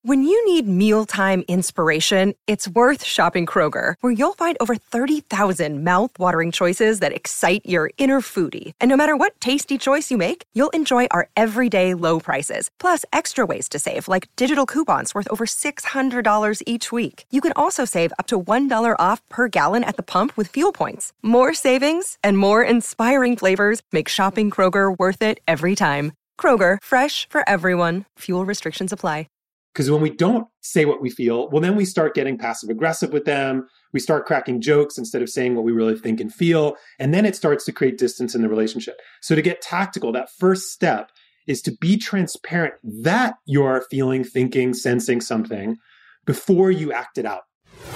When you need mealtime inspiration, it's worth shopping Kroger, where you'll find over 30,000 mouth-watering choices that excite your inner foodie. And no matter what tasty choice you make, you'll enjoy our everyday low prices, plus extra ways to save, like digital coupons worth over $600 each week. You can also save up to $1 off per gallon at the pump with fuel points. More savings and more inspiring flavors make shopping Kroger worth it every time. Kroger, fresh for everyone. Fuel restrictions apply. Because when we don't say what we feel, well, then we start getting passive aggressive with them. We start cracking jokes instead of saying what we really think and feel. And then it starts to create distance in the relationship. So to get tactical, that first step is to be transparent that you're feeling, thinking, sensing something before you act it out.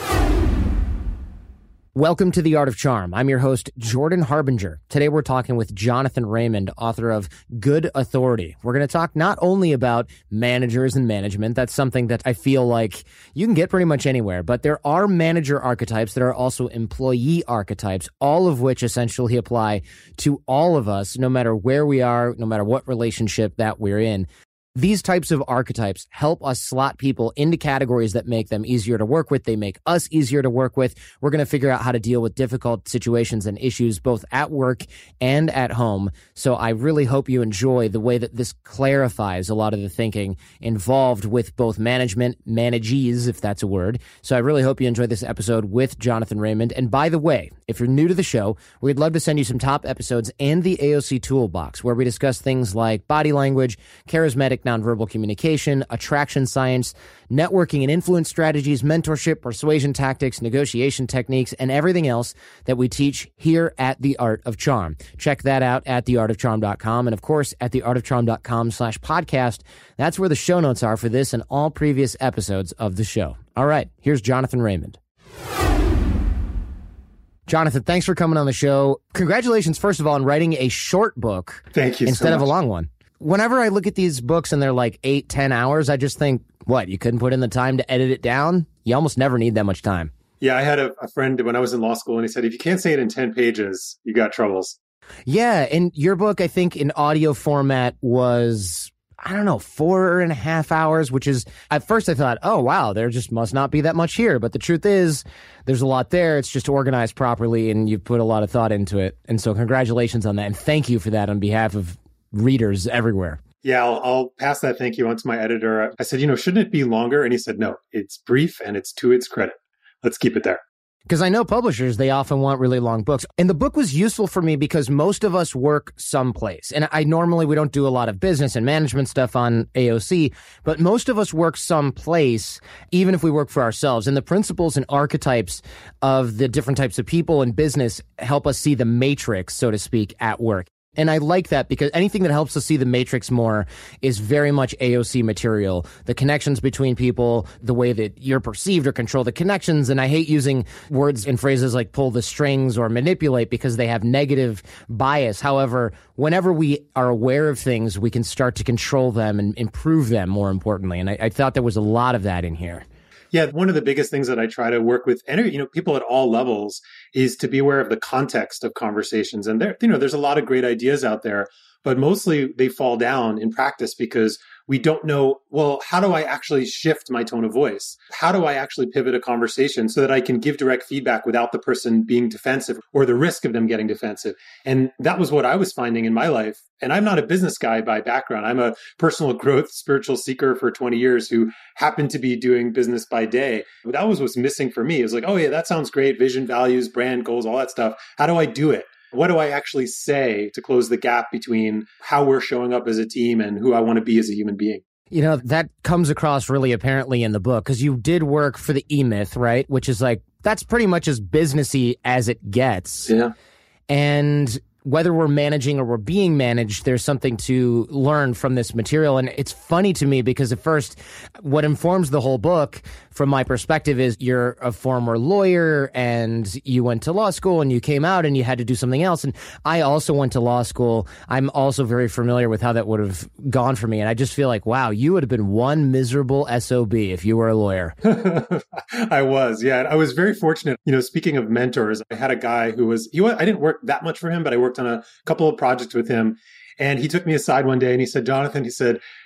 Welcome to The Art of Charm. I'm your host, Jordan Harbinger. Today we're talking with Jonathan Raymond, author of Good Authority. We're going to talk not only about managers and management. That's something that I feel like you can get pretty much anywhere, but there are manager archetypes that are also employee archetypes, all of which essentially apply to all of us, no matter where we are, no matter what relationship that we're in. These types of archetypes help us slot people into categories that make them easier to work with. They make us easier to work with. We're going to figure out how to deal with difficult situations and issues both at work and at home. So I really hope you enjoy the way that this clarifies a lot of the thinking involved with both management, managees, if that's a word. So I really hope you enjoy this episode with Jonathan Raymond. And by the way, if you're new to the show, we'd love to send you some top episodes and the AOC Toolbox, where we discuss things like body language, charismatic nonverbal communication, attraction science, networking and influence strategies, mentorship, persuasion tactics, negotiation techniques, and everything else that we teach here at The Art of Charm. Check that out at theartofcharm.com. And of course, at theartofcharm.com/podcast. That's where the show notes are for this and all previous episodes of the show. All right, here's Jonathan Raymond. Jonathan, thanks for coming on the show. Congratulations, first of all, on writing a short book. Thank you instead so of a much. long one. Whenever I look at these books and they're like 8-10 hours, I just think, what, you couldn't put in the time to edit it down? You almost never need that much time. Yeah, I had a friend when I was in law school, and he said, if you can't say it in 10 pages, you got troubles. Yeah, and your book, I think, in audio format was, 4.5 hours, which is, at first I thought, oh, wow, there just must not be that much here. But the truth is, there's a lot there. It's just organized properly, and you put a lot of thought into it. And so congratulations on that, and thank you for that on behalf of readers everywhere. Yeah, I'll pass that thank you on to my editor. I said, shouldn't it be longer? And he said, no, it's brief and it's to its credit. Let's keep it there. Because I know publishers, they often want really long books. And the book was useful for me because most of us work someplace. And we don't do a lot of business and management stuff on AOC, but most of us work someplace, even if we work for ourselves. And the principles and archetypes of the different types of people in business help us see the matrix, so to speak, at work. And I like that because anything that helps us see the matrix more is very much AOC material. The connections between people, the way that you're perceived or control the connections. And I hate using words and phrases like pull the strings or manipulate because they have negative bias. However, whenever we are aware of things, we can start to control them and improve them, more importantly. And I thought there was a lot of that in here. Yeah, one of the biggest things that I try to work with, people at all levels, is to be aware of the context of conversations. And there's a lot of great ideas out there, but mostly they fall down in practice because we don't know, well, how do I actually shift my tone of voice? How do I actually pivot a conversation so that I can give direct feedback without the person being defensive or the risk of them getting defensive? And that was what I was finding in my life. And I'm not a business guy by background. I'm a personal growth spiritual seeker for 20 years who happened to be doing business by day. But that was what's missing for me. It was like, oh yeah, that sounds great. Vision, values, brand, goals, all that stuff. How do I do it? What do I actually say to close the gap between how we're showing up as a team and who I want to be as a human being? That comes across really apparently in the book because you did work for the E-Myth, right? Which is like, that's pretty much as businessy as it gets. Yeah. And whether we're managing or we're being managed, there's something to learn from this material. And it's funny to me because at first, what informs the whole book from my perspective is you're a former lawyer and you went to law school and you came out and you had to do something else. And I also went to law school. I'm also very familiar with how that would have gone for me. And I just feel like, wow, you would have been one miserable SOB if you were a lawyer. I was, yeah. I was very fortunate. Speaking of mentors, I had a guy who I didn't work that much for him, but I worked on a couple of projects with him. And he took me aside one day and he said, Jonathan, he said,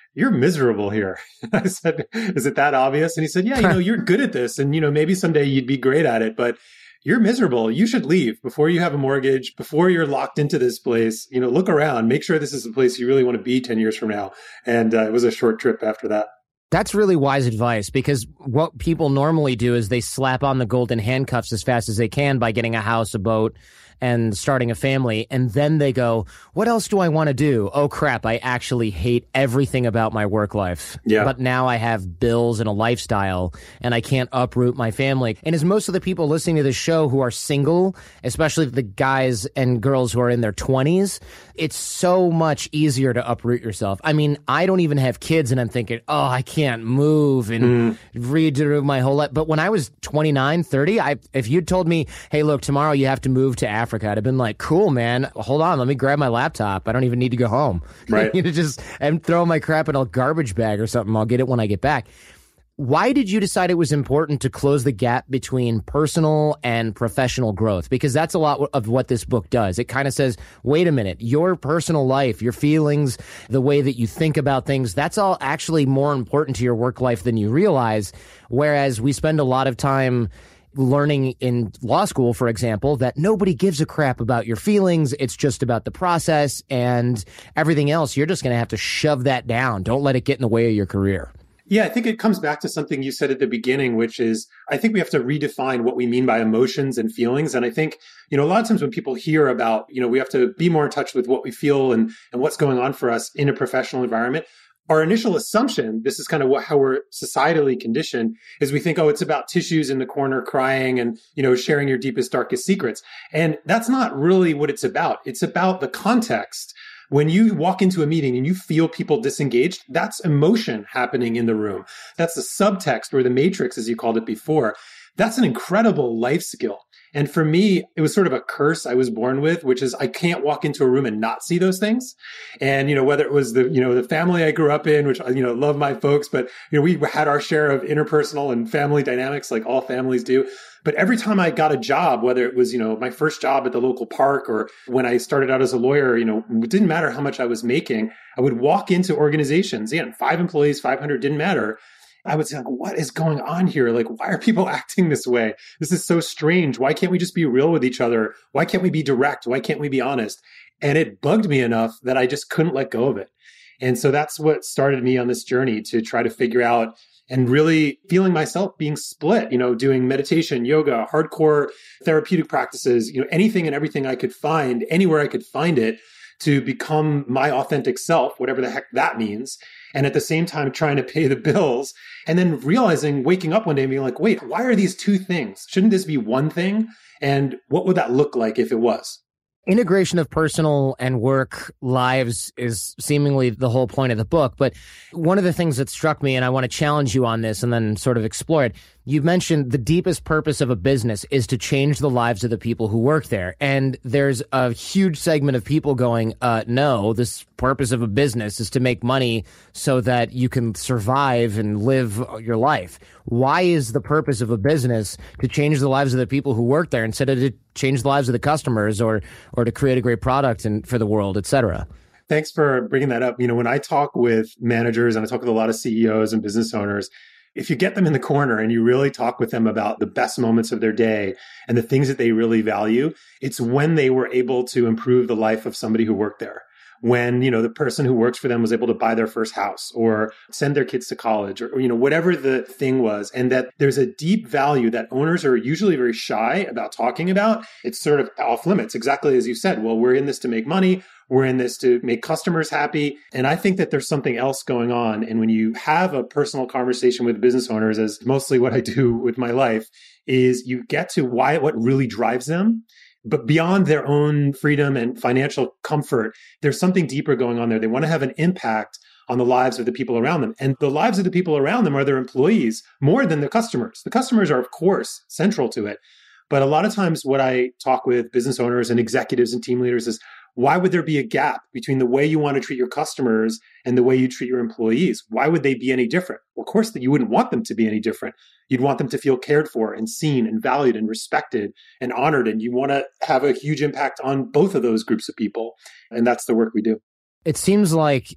you're miserable here. I said, is it that obvious? And he said, yeah, you're good at this. And, maybe someday you'd be great at it, but you're miserable. You should leave before you have a mortgage, before you're locked into this place. Look around, make sure this is the place you really want to be 10 years from now. And it was a short trip after that. That's really wise advice, because what people normally do is they slap on the golden handcuffs as fast as they can by getting a house, a boat, and starting a family. And then they go, what else do I want to do? Oh, crap, I actually hate everything about my work life. Yeah. But now I have bills and a lifestyle, and I can't uproot my family. And as most of the people listening to this show who are single, especially the guys and girls who are in their 20s, it's so much easier to uproot yourself. I mean, I don't even have kids, and I'm thinking, oh, I can't move and redo my whole life. But when I was 29, 30, if you'd told me, hey, look, tomorrow you have to move to Africa, I'd have been like, cool, man. Hold on, let me grab my laptop. I don't even need to go home. Right. And throw my crap in a garbage bag or something. I'll get it when I get back. Why did you decide it was important to close the gap between personal and professional growth? Because that's a lot of what this book does. It kind of says, wait a minute, your personal life, your feelings, the way that you think about things, that's all actually more important to your work life than you realize. Whereas we spend a lot of time learning in law school, for example, that nobody gives a crap about your feelings. It's just about the process, and everything else, you're just going to have to shove that down. Don't let it get in the way of your career. Yeah, I think it comes back to something you said at the beginning, which is I think we have to redefine what we mean by emotions and feelings. And I think, a lot of times when people hear about, we have to be more in touch with what we feel and what's going on for us in a professional environment, our initial assumption, this is kind of how we're societally conditioned, is we think, oh, it's about tissues in the corner crying and, sharing your deepest, darkest secrets. And that's not really what it's about. It's about the context. When you walk into a meeting and you feel people disengaged, that's emotion happening in the room. That's the subtext or the matrix, as you called it before. That's an incredible life skill. And for me, it was sort of a curse I was born with, which is I can't walk into a room and not see those things. And, whether it was the family I grew up in, which, love my folks, but, we had our share of interpersonal and family dynamics like all families do. But every time I got a job, whether it was, my first job at the local park or when I started out as a lawyer, it didn't matter how much I was making. I would walk into organizations, 5 employees, 500, didn't matter. I would say, like, what is going on here? Like, why are people acting this way? This is so strange. Why can't we just be real with each other? Why can't we be direct? Why can't we be honest? And it bugged me enough that I just couldn't let go of it. And so that's what started me on this journey to try to figure out and really feeling myself being split, doing meditation, yoga, hardcore therapeutic practices, anything and everything I could find, anywhere I could find it, to become my authentic self, whatever the heck that means. And at the same time, trying to pay the bills, and then realizing, waking up one day and being like, wait, why are these two things? Shouldn't this be one thing? And what would that look like if it was? Integration of personal and work lives is seemingly the whole point of the book. But one of the things that struck me, and I want to challenge you on this and then sort of explore it, you mentioned the deepest purpose of a business is to change the lives of the people who work there. And there's a huge segment of people going, no, this purpose of a business is to make money so that you can survive and live your life. Why is the purpose of a business to change the lives of the people who work there instead of to change the lives of the customers or to create a great product and for the world, et cetera? Thanks for bringing that up. When I talk with managers and I talk with a lot of CEOs and business owners, if you get them in the corner and you really talk with them about the best moments of their day and the things that they really value, it's when they were able to improve the life of somebody who worked there. When, the person who works for them was able to buy their first house or send their kids to college or whatever the thing was. And that there's a deep value that owners are usually very shy about talking about. It's sort of off limits, exactly as you said. Well, we're in this to make money. We're in this to make customers happy. And I think that there's something else going on. And when you have a personal conversation with business owners, as mostly what I do with my life, is you get to what really drives them. But beyond their own freedom and financial comfort, there's something deeper going on there. They want to have an impact on the lives of the people around them. And the lives of the people around them are their employees more than the customers. The customers are, of course, central to it. But a lot of times what I talk with business owners and executives and team leaders is, why would there be a gap between the way you want to treat your customers and the way you treat your employees? Why would they be any different? Well, of course, you wouldn't want them to be any different. You'd want them to feel cared for and seen and valued and respected and honored. And you want to have a huge impact on both of those groups of people. And that's the work we do. It seems like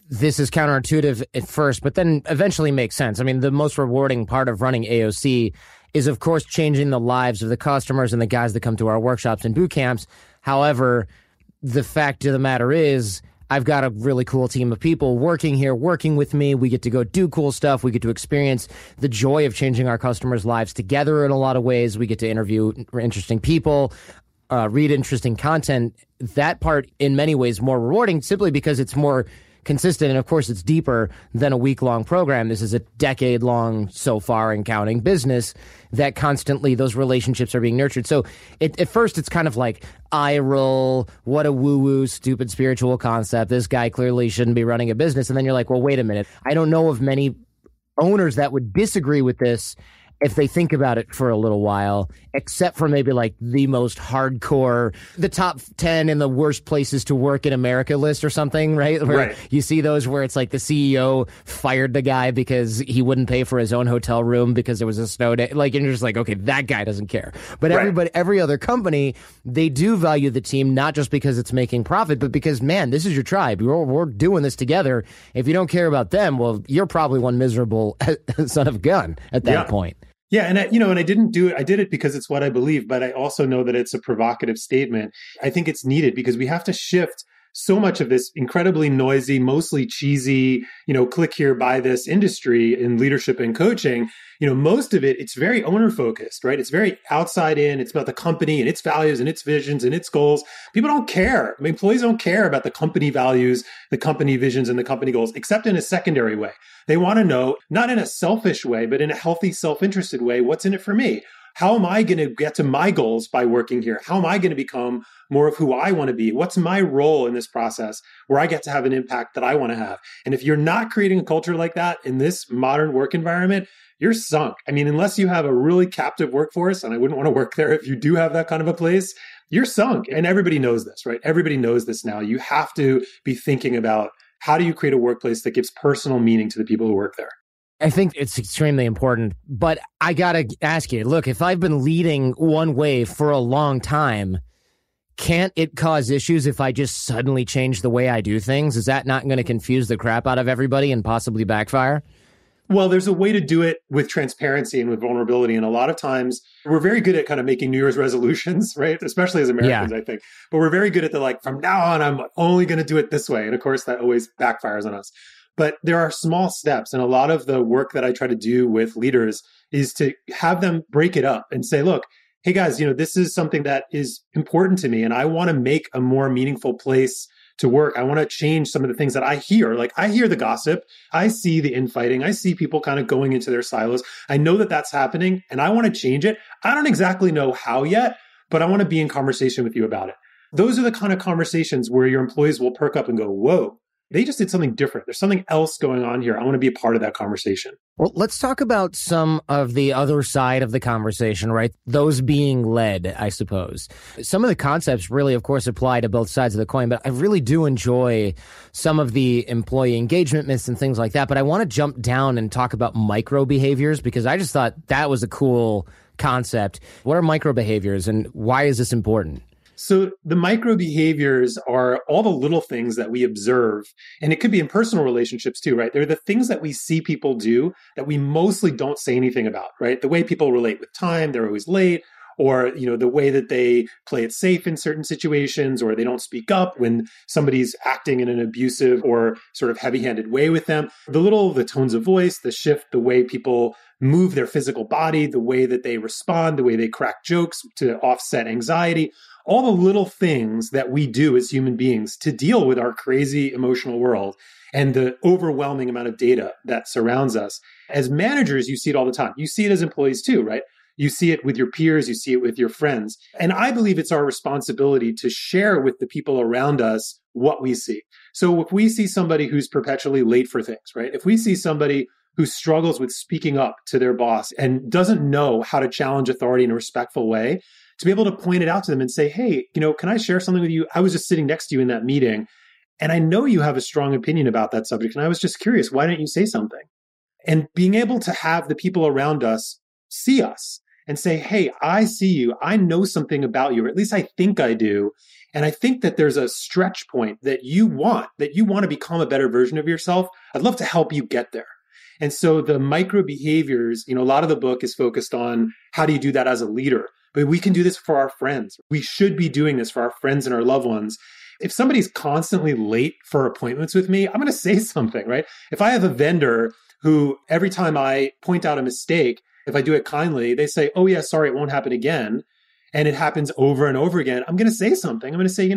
this is counterintuitive at first, but then eventually makes sense. I mean, the most rewarding part of running AOC is, of course, changing the lives of the customers and the guys that come to our workshops and boot camps. However, the fact of the matter is, I've got a really cool team of people working here, working with me. We get to go do cool stuff. We get to experience the joy of changing our customers' lives together in a lot of ways. We get to interview interesting people, read interesting content. That part, in many ways, more rewarding simply because it's more consistent. And of course, it's deeper than a week-long program. This is a decade-long, so far and counting, business that constantly those relationships are being nurtured. So at first, it's kind of like eye roll, what a woo-woo, stupid spiritual concept. This guy clearly shouldn't be running a business. And then you're like, well, wait a minute. I don't know of many owners that would disagree with this if they think about it for a little while, except for maybe like the most hardcore, the top 10 in the worst places to work in America list or something, right? Where right. You see those where it's like the CEO fired the guy because he wouldn't pay for his own hotel room because there was a snow day. Like, and you're just like, okay, that guy doesn't care. But right. every other company, they do value the team, not just because it's making profit, but because, man, this is your tribe. We're doing this together. If you don't care about them, well, you're probably one miserable son of a gun at that point. Yeah. And I didn't do it. I did it because it's what I believe, but I also know that it's a provocative statement. I think it's needed because we have to shift so much of this incredibly noisy, mostly cheesy, click here, buy this industry in leadership and coaching. Most of it's very owner focused, right? It's very outside in. It's about the company and its values and its visions and its goals. People don't care. I mean, employees don't care about the company values, the company visions and the company goals, except in a secondary way. They want to know, not in a selfish way, but in a healthy, self-interested way, what's in it for me? How am I going to get to my goals by working here? How am I going to become more of who I want to be? What's my role in this process where I get to have an impact that I want to have? And if you're not creating a culture like that in this modern work environment, you're sunk. I mean, unless you have a really captive workforce, and I wouldn't want to work there if you do have that kind of a place, you're sunk. And everybody knows this, right? Everybody knows this now. You have to be thinking about how do you create a workplace that gives personal meaning to the people who work there? I think it's extremely important, but I got to ask you, look, if I've been leading one way for a long time, can't it cause issues if I just suddenly change the way I do things? Is that not going to confuse the crap out of everybody and possibly backfire? Well, there's a way to do it with transparency and with vulnerability. And a lot of times we're very good at kind of making New Year's resolutions, right? Especially as Americans, I think. But we're very good at from now on, I'm only going to do it this way. And of course, that always backfires on us. But there are small steps. And a lot of the work that I try to do with leaders is to have them break it up and say, look, hey guys, this is something that is important to me. And I want to make a more meaningful place to work. I want to change some of the things that I hear. Like I hear the gossip. I see the infighting. I see people kind of going into their silos. I know that that's happening and I want to change it. I don't exactly know how yet, but I want to be in conversation with you about it. Those are the kind of conversations where your employees will perk up and go, whoa, they just did something different. There's something else going on here. I want to be a part of that conversation. Well, let's talk about some of the other side of the conversation, right? Those being led, I suppose. Some of the concepts really, of course, apply to both sides of the coin, but I really do enjoy some of the employee engagement myths and things like that. But I want to jump down and talk about micro behaviors because I just thought that was a cool concept. What are micro behaviors and why is this important? So the micro behaviors are all the little things that we observe, and it could be in personal relationships too, right? They're the things that we see people do that we mostly don't say anything about, right? The way people relate with time, they're always late, or the way that they play it safe in certain situations, or they don't speak up when somebody's acting in an abusive or sort of heavy-handed way with them. The tones of voice, the shift, the way people move their physical body, the way that they respond, the way they crack jokes to offset anxiety. All the little things that we do as human beings to deal with our crazy emotional world and the overwhelming amount of data that surrounds us. As managers, you see it all the time. You see it as employees too, right? You see it with your peers, you see it with your friends. And I believe it's our responsibility to share with the people around us what we see. So if we see somebody who's perpetually late for things, right? If we see somebody who struggles with speaking up to their boss and doesn't know how to challenge authority in a respectful way, to be able to point it out to them and say, hey, can I share something with you? I was just sitting next to you in that meeting, and I know you have a strong opinion about that subject, and I was just curious, why didn't you say something? And being able to have the people around us see us and say, hey, I see you. I know something about you, or at least I think I do. And I think that there's a stretch point that you want to become a better version of yourself. I'd love to help you get there. And so the micro behaviors, a lot of the book is focused on how do you do that as a leader? But we can do this for our friends. We should be doing this for our friends and our loved ones. If somebody's constantly late for appointments with me, I'm going to say something, right? If I have a vendor who every time I point out a mistake, if I do it kindly, they say, oh yeah, sorry, it won't happen again. And it happens over and over again. I'm going to say something. I'm going to say,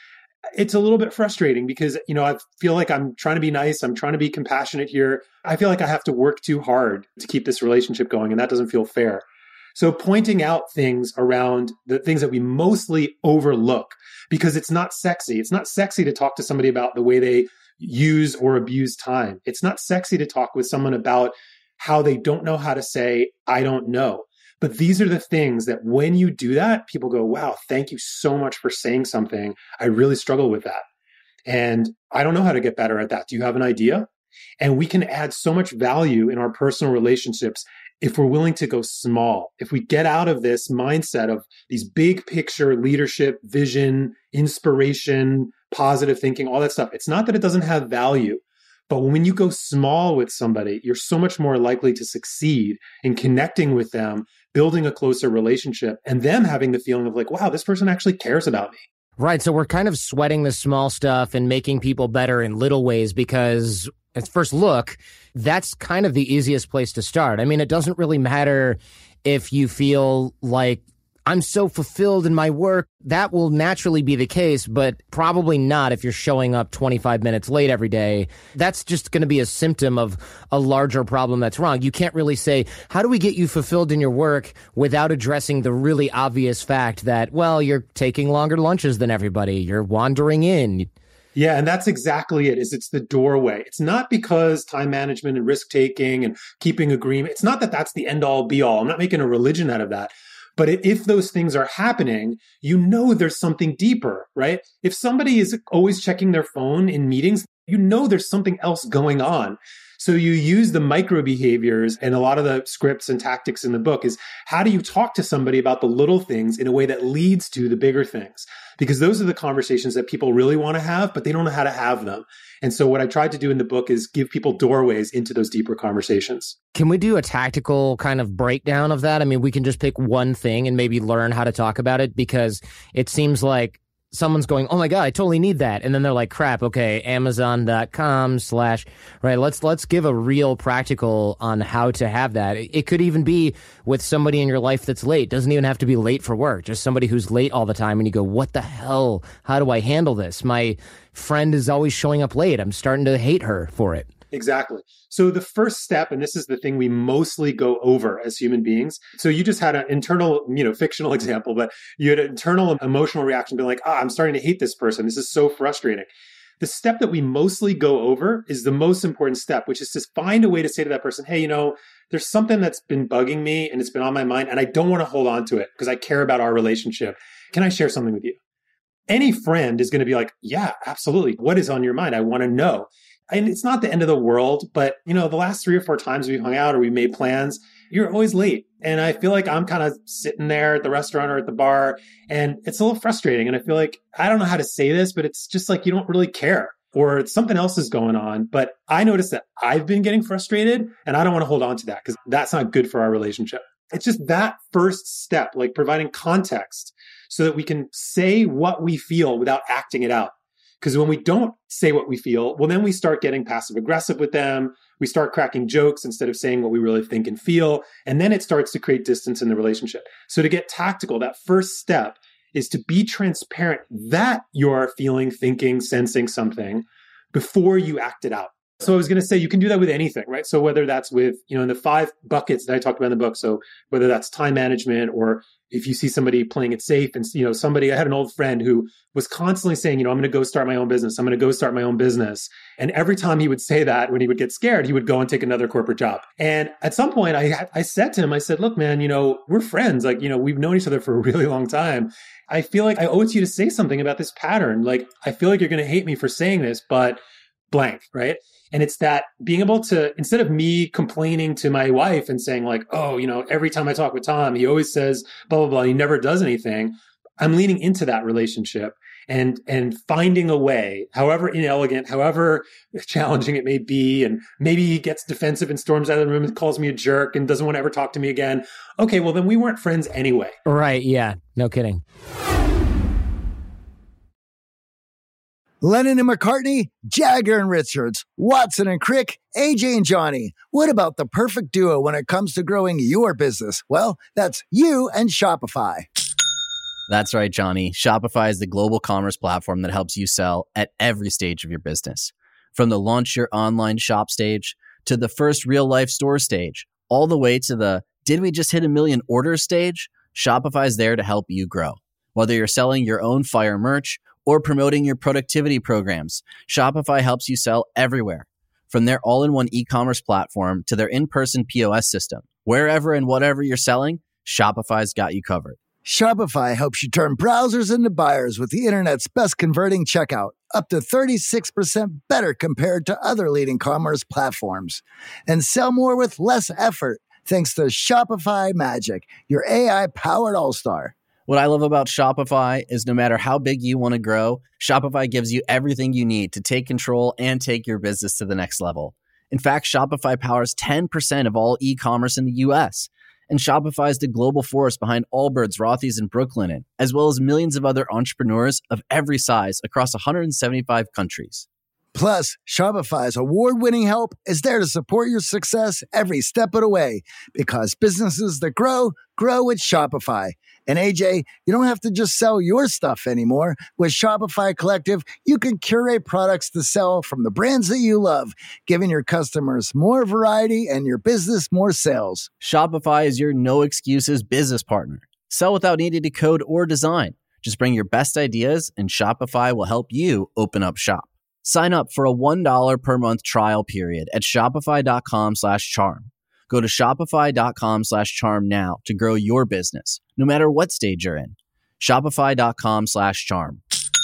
it's a little bit frustrating because, I feel like I'm trying to be nice. I'm trying to be compassionate here. I feel like I have to work too hard to keep this relationship going, and that doesn't feel fair. So pointing out things around the things that we mostly overlook because it's not sexy. It's not sexy to talk to somebody about the way they use or abuse time. It's not sexy to talk with someone about how they don't know how to say, I don't know. But these are the things that when you do that, people go, wow, thank you so much for saying something. I really struggle with that. And I don't know how to get better at that. Do you have an idea? And we can add so much value in our personal relationships if we're willing to go small. If we get out of this mindset of these big picture leadership, vision, inspiration, positive thinking, all that stuff. It's not that it doesn't have value. But when you go small with somebody, you're so much more likely to succeed in connecting with them, building a closer relationship, and them having the feeling of like, wow, this person actually cares about me. Right. So we're kind of sweating the small stuff and making people better in little ways because at first look, that's kind of the easiest place to start. I mean, it doesn't really matter if you feel like I'm so fulfilled in my work. That will naturally be the case, but probably not if you're showing up 25 minutes late every day. That's just going to be a symptom of a larger problem that's wrong. You can't really say, how do we get you fulfilled in your work without addressing the really obvious fact that, well, you're taking longer lunches than everybody. You're wandering in. Yeah, and that's exactly it. It's the doorway. It's not because time management and risk taking and keeping agreement. It's not that that's the end all be all. I'm not making a religion out of that. But if those things are happening, there's something deeper, right? If somebody is always checking their phone in meetings, there's something else going on. So you use the micro behaviors, and a lot of the scripts and tactics in the book is how do you talk to somebody about the little things in a way that leads to the bigger things? Because those are the conversations that people really want to have, but they don't know how to have them. And so what I tried to do in the book is give people doorways into those deeper conversations. Can we do a tactical kind of breakdown of that? I mean, we can just pick one thing and maybe learn how to talk about it, because it seems like someone's going, oh my God, I totally need that. And then they're like, crap, okay, Amazon.com/ right. Let's give a real practical on how to have that. It could even be with somebody in your life that's late. Doesn't even have to be late for work. Just somebody who's late all the time. And you go, what the hell? How do I handle this? My friend is always showing up late. I'm starting to hate her for it. Exactly. So the first step, and this is the thing we mostly go over as human beings. So you just had an internal, fictional example, but you had an internal emotional reaction being like, I'm starting to hate this person. This is so frustrating. The step that we mostly go over is the most important step, which is to find a way to say to that person, hey, there's something that's been bugging me and it's been on my mind and I don't want to hold on to it because I care about our relationship. Can I share something with you? Any friend is going to be like, yeah, absolutely. What is on your mind? I want to know. And it's not the end of the world, but the last 3 or 4 times we've hung out or we made plans, you're always late. And I feel like I'm kind of sitting there at the restaurant or at the bar, and it's a little frustrating. And I feel like, I don't know how to say this, but it's just like, you don't really care, or something else is going on. But I noticed that I've been getting frustrated and I don't want to hold on to that because that's not good for our relationship. It's just that first step, like providing context so that we can say what we feel without acting it out. Because when we don't say what we feel, well, then we start getting passive aggressive with them. We start cracking jokes instead of saying what we really think and feel. And then it starts to create distance in the relationship. So to get tactical, that first step is to be transparent that you're feeling, thinking, sensing something before you act it out. So I was going to say, you can do that with anything, right? So whether that's with, in the 5 buckets that I talked about in the book. So whether that's time management, or if you see somebody playing it safe and, I had an old friend who was constantly saying, I'm going to go start my own business. I'm going to go start my own business. And every time he would say that, when he would get scared, he would go and take another corporate job. And at some point I said to him, I said, look, man, we're friends. Like, we've known each other for a really long time. I feel like I owe it to you to say something about this pattern. Like, I feel like you're going to hate me for saying this, but blank, right? And it's that being able to, instead of me complaining to my wife and saying like, oh, every time I talk with Tom, he always says blah, blah, blah, he never does anything. I'm leaning into that relationship and finding a way, however inelegant, however challenging it may be. And maybe he gets defensive and storms out of the room and calls me a jerk and doesn't want to ever talk to me again. Okay, well, then we weren't friends anyway. Right. Yeah. No kidding. Lennon and McCartney, Jagger and Richards, Watson and Crick, AJ and Johnny. What about the perfect duo when it comes to growing your business? Well, that's you and Shopify. That's right, Johnny. Shopify is the global commerce platform that helps you sell at every stage of your business. From the launch your online shop stage to the first real life store stage, all the way to the did we just hit 1 million orders stage? Shopify is there to help you grow. Whether you're selling your own fire merch or promoting your productivity programs, Shopify helps you sell everywhere. From their all-in-one e-commerce platform to their in-person POS system, wherever and whatever you're selling, Shopify's got you covered. Shopify helps you turn browsers into buyers with the internet's best converting checkout, up to 36% better compared to other leading commerce platforms. And sell more with less effort thanks to Shopify Magic, your AI-powered all-star. What I love about Shopify is no matter how big you want to grow, Shopify gives you everything you need to take control and take your business to the next level. In fact, Shopify powers 10% of all e-commerce in the U.S., and Shopify is the global force behind Allbirds, Rothy's, and Brooklinen, as well as millions of other entrepreneurs of every size across 175 countries. Plus, Shopify's award-winning help is there to support your success every step of the way, because businesses that grow with Shopify. And AJ, you don't have to just sell your stuff anymore. With Shopify Collective, you can curate products to sell from the brands that you love, giving your customers more variety and your business more sales. Shopify is your no-excuses business partner. Sell without needing to code or design. Just bring your best ideas, and Shopify will help you open up shop. Sign up for a $1 per month trial period at shopify.com/charm. Go to shopify.com/charm now to grow your business, no matter what stage you're in. Shopify.com/charm.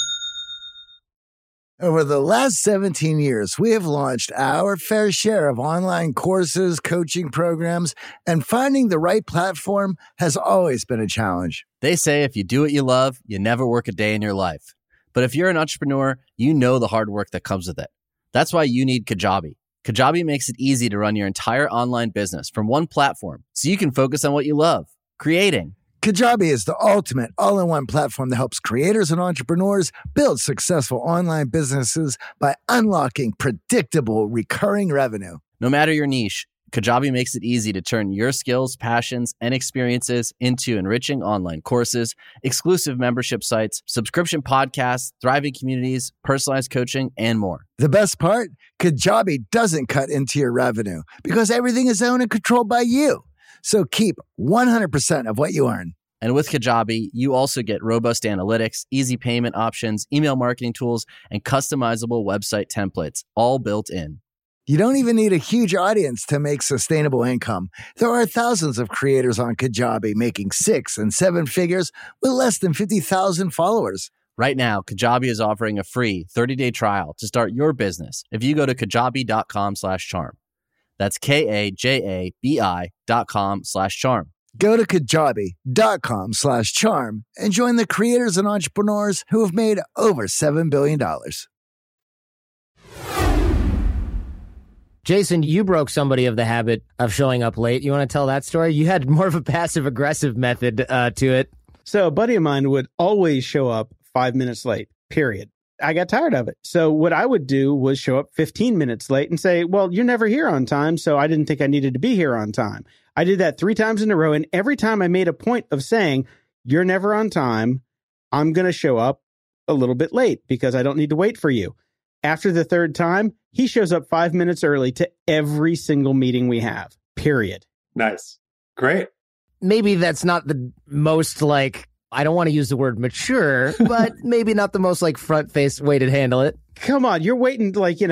Over the last 17 years, we have launched our fair share of online courses, coaching programs, and finding the right platform has always been a challenge. They say if you do what you love, you never work a day in your life. But if you're an entrepreneur, you know the hard work that comes with it. That's why you need Kajabi. Kajabi makes it easy to run your entire online business from one platform so you can focus on what you love, creating. Kajabi is the ultimate all-in-one platform that helps creators and entrepreneurs build successful online businesses by unlocking predictable, recurring revenue. No matter your niche, Kajabi makes it easy to turn your skills, passions, and experiences into enriching online courses, exclusive membership sites, subscription podcasts, thriving communities, personalized coaching, and more. The best part? Kajabi doesn't cut into your revenue because everything is owned and controlled by you. So keep 100% of what you earn. And with Kajabi, you also get robust analytics, easy payment options, email marketing tools, and customizable website templates, all built in. You don't even need a huge audience to make sustainable income. There are thousands of creators on Kajabi making 6 and 7 figures with less than 50,000 followers. Right now, Kajabi is offering a free 30-day trial to start your business if you go to kajabi.com/charm. That's KAJABI.com/charm. Go to kajabi.com/charm and join the creators and entrepreneurs who have made over $7 billion. Jason, you broke somebody of the habit of showing up late. You want to tell that story? You had more of a passive-aggressive method to it. So a buddy of mine would always show up 5 minutes late, period. I got tired of it. So what I would do was show up 15 minutes late and say, well, you're never here on time, so I didn't think I needed to be here on time. I did that 3 times in a row, and every time I made a point of saying, you're never on time, I'm going to show up a little bit late because I don't need to wait for you. After the 3rd time, he shows up 5 minutes early to every single meeting we have, period. Nice. Great. Maybe that's not the most, I don't want to use the word mature, but maybe not the most, front-faced way to handle it. come on, you're waiting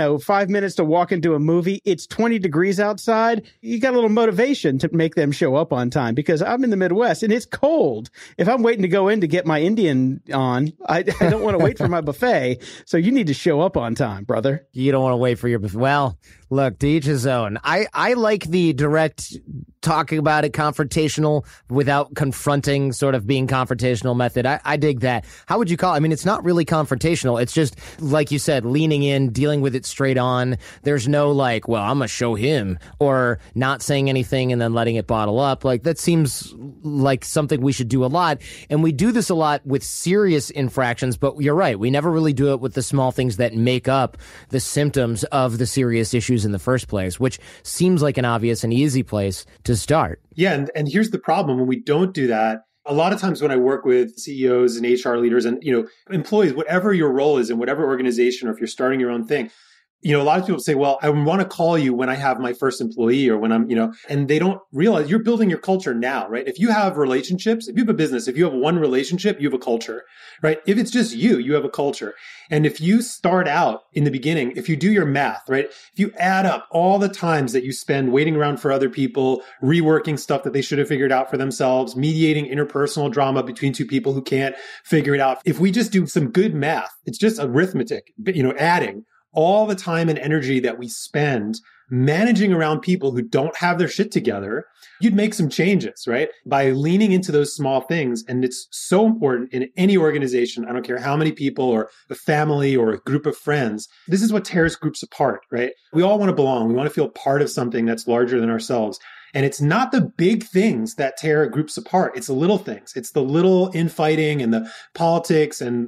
5 minutes to walk into a movie. It's 20 degrees outside. You got a little motivation to make them show up on time, because I'm in the Midwest and it's cold. If I'm waiting to go in to get my Indian on, I don't want to wait for my buffet. So you need to show up on time, brother. You don't want to wait for your buffet. Well, look, to each his own. I like the direct talking about it, confrontational without confronting, sort of being confrontational method. I dig that. How would you call it? I mean, it's not really confrontational. It's just, like you said, leaning in, dealing with it straight on. There's no I'm going to show him, or not saying anything and then letting it bottle up. Like, that seems like something we should do a lot. And we do this a lot with serious infractions, but you're right. We never really do it with the small things that make up the symptoms of the serious issues in the first place, which seems like an obvious and easy place to start. Yeah. And here's the problem. When we don't do that, a lot of times when I work with CEOs and HR leaders and, employees, whatever your role is in whatever organization, or if you're starting your own thing, a lot of people say, well, I want to call you when I have my first employee, or when I'm, and they don't realize you're building your culture now, right? If you have relationships, if you have a business, if you have one relationship, you have a culture, right? If it's just you have a culture. And if you start out in the beginning, if you do your math, right? If you add up all the times that you spend waiting around for other people, reworking stuff that they should have figured out for themselves, mediating interpersonal drama between two people who can't figure it out. If we just do some good math, it's just arithmetic, adding all the time and energy that we spend managing around people who don't have their shit together, you'd make some changes, right? By leaning into those small things. And it's so important in any organization. I don't care how many people, or a family, or a group of friends. This is what tears groups apart, right? We all want to belong. We want to feel part of something that's larger than ourselves. And it's not the big things that tear groups apart. It's the little things. It's the little infighting and the politics and,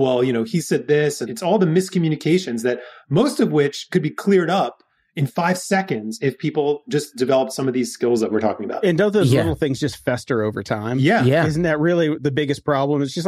he said this. And it's all the miscommunications, that most of which could be cleared up in 5 seconds if people just develop some of these skills that we're talking about. And don't those little things just fester over time? Yeah. Isn't that really the biggest problem? It's just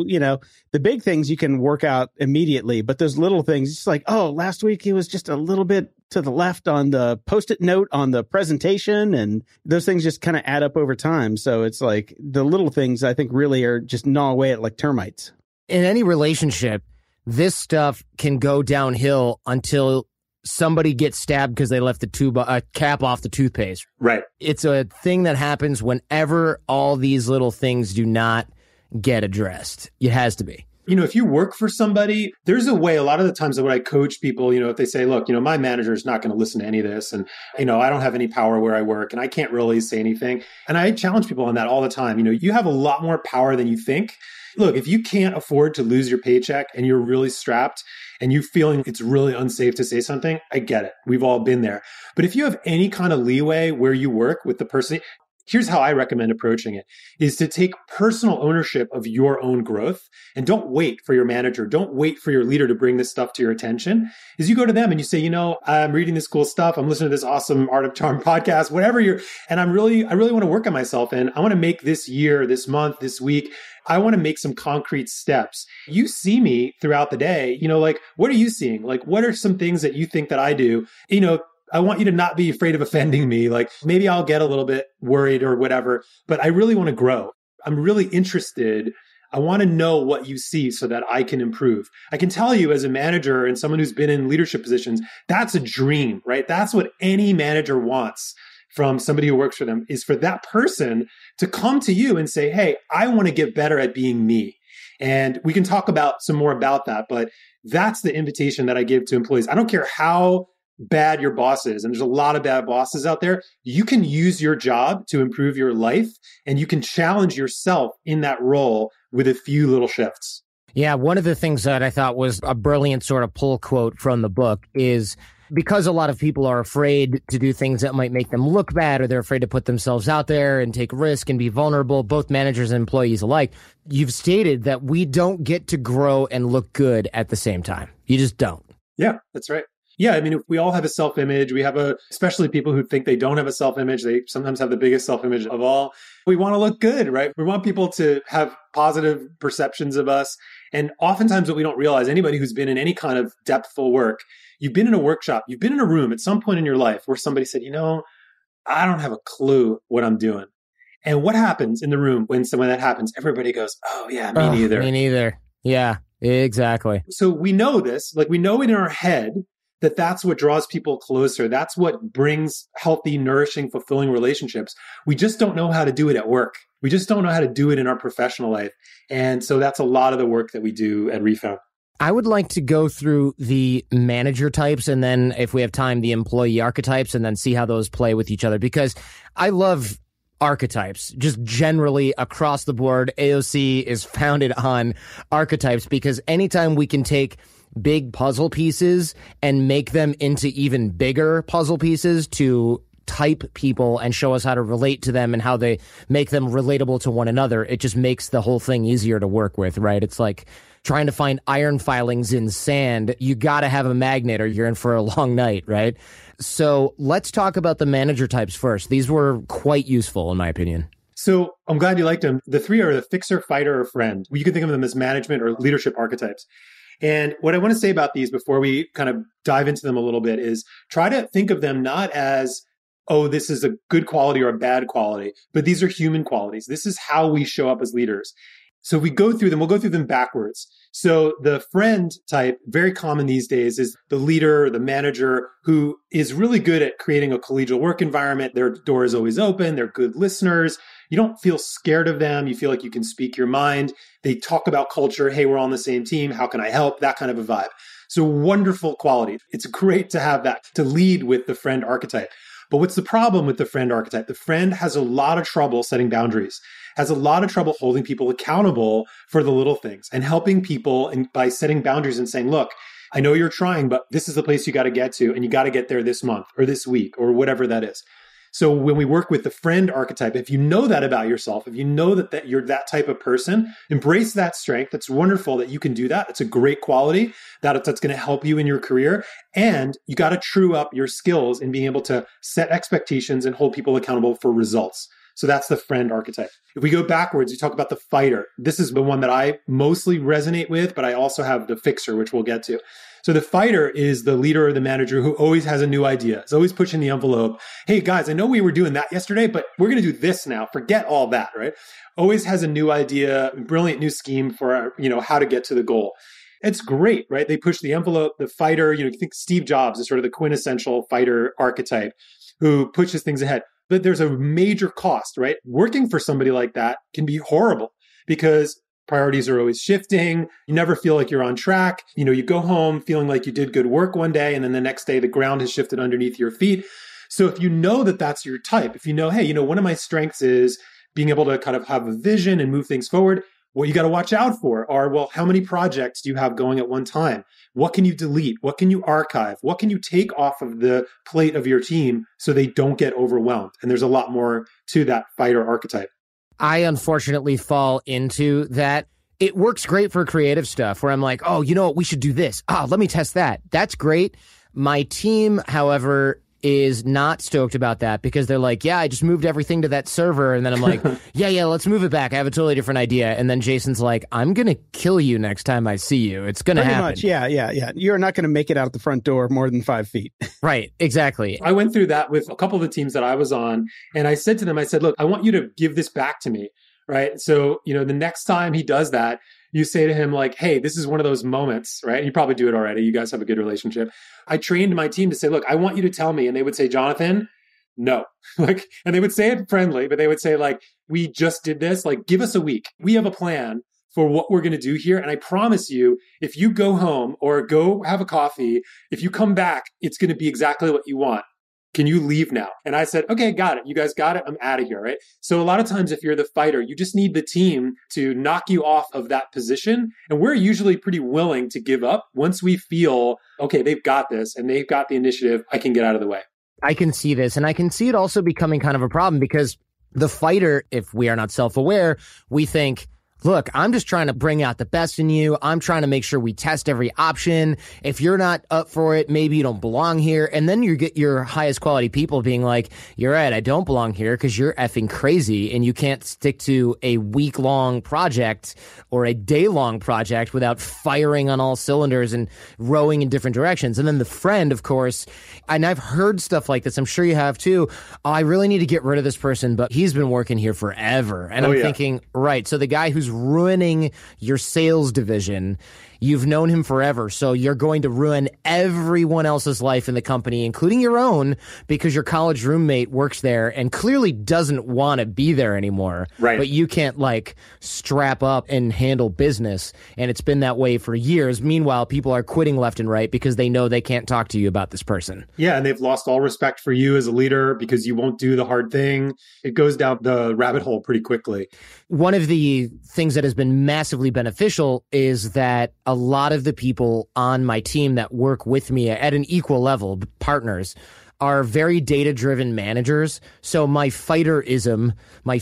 the big things you can work out immediately, but those little things, it's like, last week he was just a little bit to the left on the Post-it note on the presentation, and those things just kind of add up over time. So it's like the little things, I think, really are just gnaw away at like termites. In any relationship, this stuff can go downhill until somebody gets stabbed because they left the cap off the toothpaste. Right. It's a thing that happens whenever all these little things do not get addressed. It has to be. If you work for somebody, there's a way. A lot of the times when I coach people, if they say, look, my manager is not going to listen to any of this. And, I don't have any power where I work and I can't really say anything. And I challenge people on that all the time. You have a lot more power than you think. Look, if you can't afford to lose your paycheck and you're really strapped and you're feeling it's really unsafe to say something, I get it. We've all been there. But if you have any kind of leeway where you work with the person, here's how I recommend approaching it, is to take personal ownership of your own growth, and don't wait for your manager. Don't wait for your leader to bring this stuff to your attention. Is you go to them and you say, I'm reading this cool stuff. I'm listening to this awesome Art of Charm podcast, whatever and I really want to work on myself. And I want to make this year, this month, this week, I want to make some concrete steps. You see me throughout the day, what are you seeing? Like, what are some things that you think that I do? I want you to not be afraid of offending me. Like, maybe I'll get a little bit worried or whatever, but I really want to grow. I'm really interested. I want to know what you see so that I can improve. I can tell you, as a manager and someone who's been in leadership positions, that's a dream, right? That's what any manager wants from somebody who works for them, is for that person to come to you and say, hey, I want to get better at being me. And we can talk about some more about that, but that's the invitation that I give to employees. I don't care how bad your boss is, and there's a lot of bad bosses out there. You can use your job to improve your life, and you can challenge yourself in that role with a few little shifts. Yeah, one of the things that I thought was a brilliant sort of pull quote from the book is, because a lot of people are afraid to do things that might make them look bad, or they're afraid to put themselves out there and take risk and be vulnerable, both managers and employees alike, you've stated that we don't get to grow and look good at the same time. You just don't. Yeah, that's right. Yeah, I mean, if we all have a self-image. We have especially people who think they don't have a self-image. They sometimes have the biggest self-image of all. We want to look good, right? We want people to have positive perceptions of us. And oftentimes what we don't realize, anybody who's been in any kind of depthful work, you've been in a workshop, you've been in a room at some point in your life where somebody said, I don't have a clue what I'm doing. And what happens in the room when that happens? Everybody goes, oh yeah, me neither. Me neither. Yeah, exactly. So we know this, like we know it in our head that that's what draws people closer. That's what brings healthy, nourishing, fulfilling relationships. We just don't know how to do it at work. We just don't know how to do it in our professional life. And so that's a lot of the work that we do at Refound. I would like to go through the manager types and then, if we have time, the employee archetypes, and then see how those play with each other, because I love archetypes just generally across the board. AOC is founded on archetypes because anytime we can take big puzzle pieces and make them into even bigger puzzle pieces to type people and show us how to relate to them and how they make them relatable to one another, it just makes the whole thing easier to work with, right? It's like trying to find iron filings in sand. You got to have a magnet or you're in for a long night, right? So let's talk about the manager types first. These were quite useful, in my opinion. So I'm glad you liked them. The three are the fixer, fighter, or friend. You can think of them as management or leadership archetypes. And what I want to say about these before we kind of dive into them a little bit is try to think of them not as, oh, this is a good quality or a bad quality, but these are human qualities. This is how we show up as leaders. So if we go through them, we'll go through them backwards. So the friend type, very common these days, is the leader, the manager who is really good at creating a collegial work environment. Their door is always open. They're good listeners. You don't feel scared of them. You feel like you can speak your mind. They talk about culture. Hey, we're all on the same team. How can I help? That kind of a vibe. So wonderful quality. It's great to have that, to lead with the friend archetype. But what's the problem with the friend archetype? The friend has a lot of trouble setting boundaries, has a lot of trouble holding people accountable for the little things and helping people and by setting boundaries and saying, look, I know you're trying, but this is the place you got to get to, and you got to get there this month or this week or whatever that is. So when we work with the friend archetype, if you know that about yourself, if you know that you're that type of person, embrace that strength. It's wonderful that you can do that. It's a great quality that's going to help you in your career. And you got to true up your skills in being able to set expectations and hold people accountable for results. So that's the friend archetype. If we go backwards, you talk about the fighter. This is the one that I mostly resonate with, but I also have the fixer, which we'll get to. So the fighter is the leader or the manager who always has a new idea. Is always pushing the envelope. Hey guys, I know we were doing that yesterday, but we're going to do this now. Forget all that, right? Always has a new idea, brilliant new scheme for, how to get to the goal. It's great, right? They push the envelope. The fighter, you think Steve Jobs is sort of the quintessential fighter archetype who pushes things ahead. But there's a major cost, right? Working for somebody like that can be horrible because priorities are always shifting. You never feel like you're on track. You go home feeling like you did good work one day, and then the next day the ground has shifted underneath your feet. So if you know that that's your type, if you know, hey, one of my strengths is being able to kind of have a vision and move things forward, what you got to watch out for are, well, how many projects do you have going at one time? What can you delete? What can you archive? What can you take off of the plate of your team so they don't get overwhelmed? And there's a lot more to that fighter archetype. I unfortunately fall into that. It works great for creative stuff where I'm like, oh, you know what? We should do this. Let me test that. That's great. My team, however, is not stoked about that because they're like, yeah, I just moved everything to that server. And then I'm like, yeah, let's move it back. I have a totally different idea. And then Jason's like, I'm going to kill you next time I see you. It's going to happen. Much, yeah. You're not going to make it out the front door more than 5 feet. Right, exactly. I went through that with a couple of the teams that I was on. And I said to them, look, I want you to give this back to me, right? So, the next time he does that, you say to him like, hey, this is one of those moments, right? And you probably do it already. You guys have a good relationship. I trained my team to say, look, I want you to tell me. And they would say, Jonathan, no. And they would say it friendly, but they would say like, we just did this. Like, give us a week. We have a plan for what we're going to do here. And I promise you, if you go home or go have a coffee, if you come back, it's going to be exactly what you want. Can you leave now? And I said, okay, got it. You guys got it. I'm out of here, right? So a lot of times if you're the fighter, you just need the team to knock you off of that position. And we're usually pretty willing to give up once we feel, okay, they've got this and they've got the initiative. I can get out of the way. I can see this. And I can see it also becoming kind of a problem because the fighter, if we are not self-aware, we think, look, I'm just trying to bring out the best in you. I'm trying to make sure we test every option. If you're not up for it, maybe you don't belong here. And then you get your highest quality people being like, you're right, I don't belong here because you're effing crazy and you can't stick to a week-long project or a day-long project without firing on all cylinders and rowing in different directions. And then the friend, of course, and I've heard stuff like this, I'm sure you have too, I really need to get rid of this person, but he's been working here forever. And I'm thinking, right, so the guy who's who's ruining your sales division, you've known him forever, so you're going to ruin everyone else's life in the company, including your own, because your college roommate works there and clearly doesn't want to be there anymore. Right. But you can't, like, strap up and handle business, and it's been that way for years. Meanwhile, people are quitting left and right because they know they can't talk to you about this person. Yeah, and they've lost all respect for you as a leader because you won't do the hard thing. It goes down the rabbit hole pretty quickly. One of the things that has been massively beneficial is that a lot of the people on my team that work with me at an equal level, partners, are very data-driven managers. So my fighterness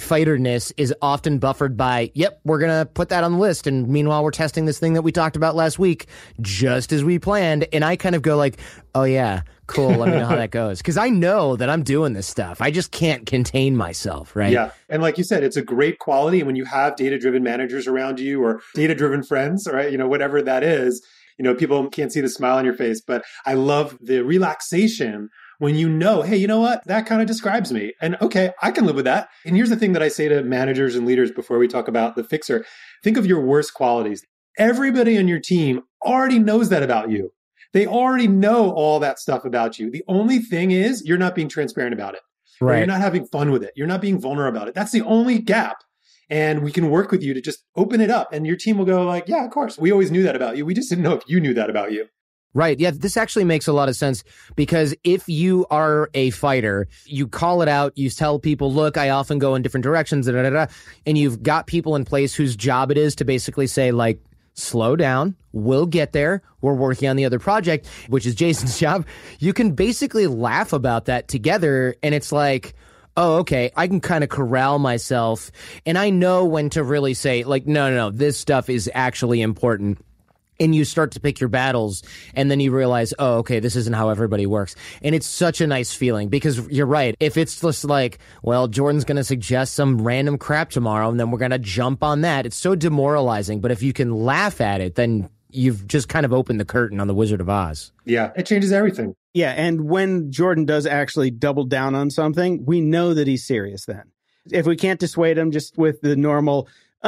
is often buffered by, yep, we're going to put that on the list. And meanwhile, we're testing this thing that we talked about last week, just as we planned. And I kind of go like, oh yeah, cool. Let me know how that goes. Because I know that I'm doing this stuff. I just can't contain myself, right? Yeah. And like you said, it's a great quality. And when you have data-driven managers around you or data-driven friends, right? Whatever that is, people can't see the smile on your face, but I love the relaxation when you know, hey, you know what? That kind of describes me. And okay, I can live with that. And here's the thing that I say to managers and leaders before we talk about the fixer. Think of your worst qualities. Everybody on your team already knows that about you. They already know all that stuff about you. The only thing is you're not being transparent about it. Right. Or you're not having fun with it. You're not being vulnerable about it. That's the only gap. And we can work with you to just open it up. And your team will go like, yeah, of course. We always knew that about you. We just didn't know if you knew that about you. Right. Yeah, this actually makes a lot of sense because if you are a fighter, you call it out, you tell people, look, I often go in different directions, and you've got people in place whose job it is to basically say, like, slow down, we'll get there, we're working on the other project, which is Jason's job. You can basically laugh about that together, and it's like, oh, okay, I can kind of corral myself, and I know when to really say, like, no, this stuff is actually important. And you start to pick your battles, and then you realize, oh, okay, this isn't how everybody works. And it's such a nice feeling because you're right. If it's just like, well, Jordan's going to suggest some random crap tomorrow, and then we're going to jump on that, it's so demoralizing. But if you can laugh at it, then you've just kind of opened the curtain on the Wizard of Oz. Yeah, it changes everything. Yeah, and when Jordan does actually double down on something, we know that he's serious then. If we can't dissuade him just with the normal,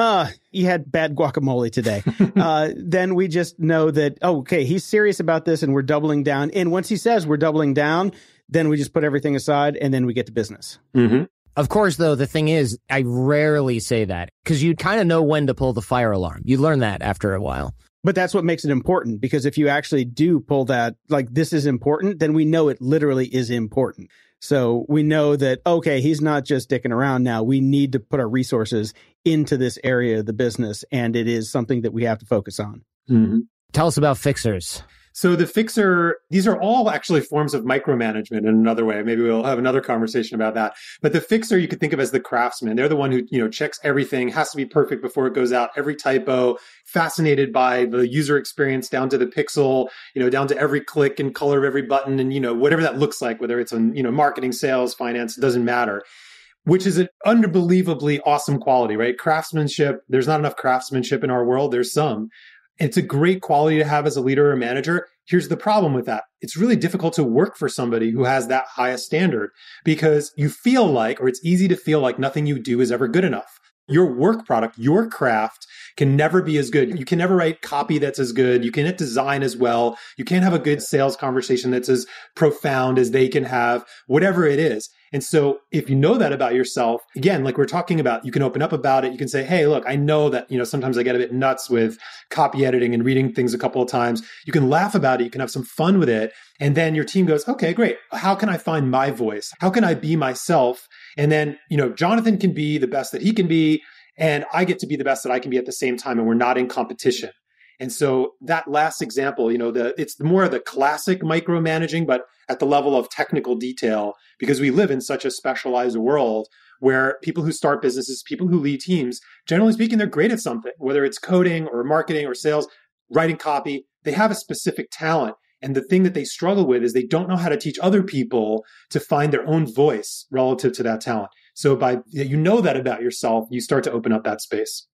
you had bad guacamole today, then we just know that, okay, he's serious about this and we're doubling down. And once he says we're doubling down, then we just put everything aside and then we get to business. Mm-hmm. Of course, though, the thing is, I rarely say that because you kind of know when to pull the fire alarm. You learn that after a while. But that's what makes it important, because if you actually do pull that, like, this is important, then we know it literally is important. So we know that, okay, he's not just dicking around now. We need to put our resources into this area of the business, and it is something that we have to focus on. Mm-hmm. Tell us about fixers. So the fixer, these are all actually forms of micromanagement in another way. Maybe we'll have another conversation about that. But the fixer you could think of as the craftsman. They're the one who, checks everything, has to be perfect before it goes out, every typo, fascinated by the user experience down to the pixel, down to every click and color of every button and, whatever that looks like, whether it's on, marketing, sales, finance, it doesn't matter. Which is an unbelievably awesome quality, right? Craftsmanship. There's not enough craftsmanship in our world. There's some. It's a great quality to have as a leader or manager. Here's the problem with that. It's really difficult to work for somebody who has that highest standard because you feel like, or it's easy to feel like nothing you do is ever good enough. Your work product, your craft can never be as good. You can never write copy that's as good. You can't design as well. You can't have a good sales conversation that's as profound as they can have, whatever it is. And so if you know that about yourself, again, like we're talking about, you can open up about it. You can say, hey, look, I know that, sometimes I get a bit nuts with copy editing and reading things a couple of times. You can laugh about it. You can have some fun with it. And then your team goes, okay, great. How can I find my voice? How can I be myself? And then, Jonathan can be the best that he can be, and I get to be the best that I can be at the same time, and we're not in competition. And so that last example, it's more of the classic micromanaging, but at the level of technical detail, because we live in such a specialized world where people who start businesses, people who lead teams, generally speaking, they're great at something, whether it's coding or marketing or sales, writing copy, they have a specific talent. And the thing that they struggle with is they don't know how to teach other people to find their own voice relative to that talent. So by that about yourself, you start to open up that space.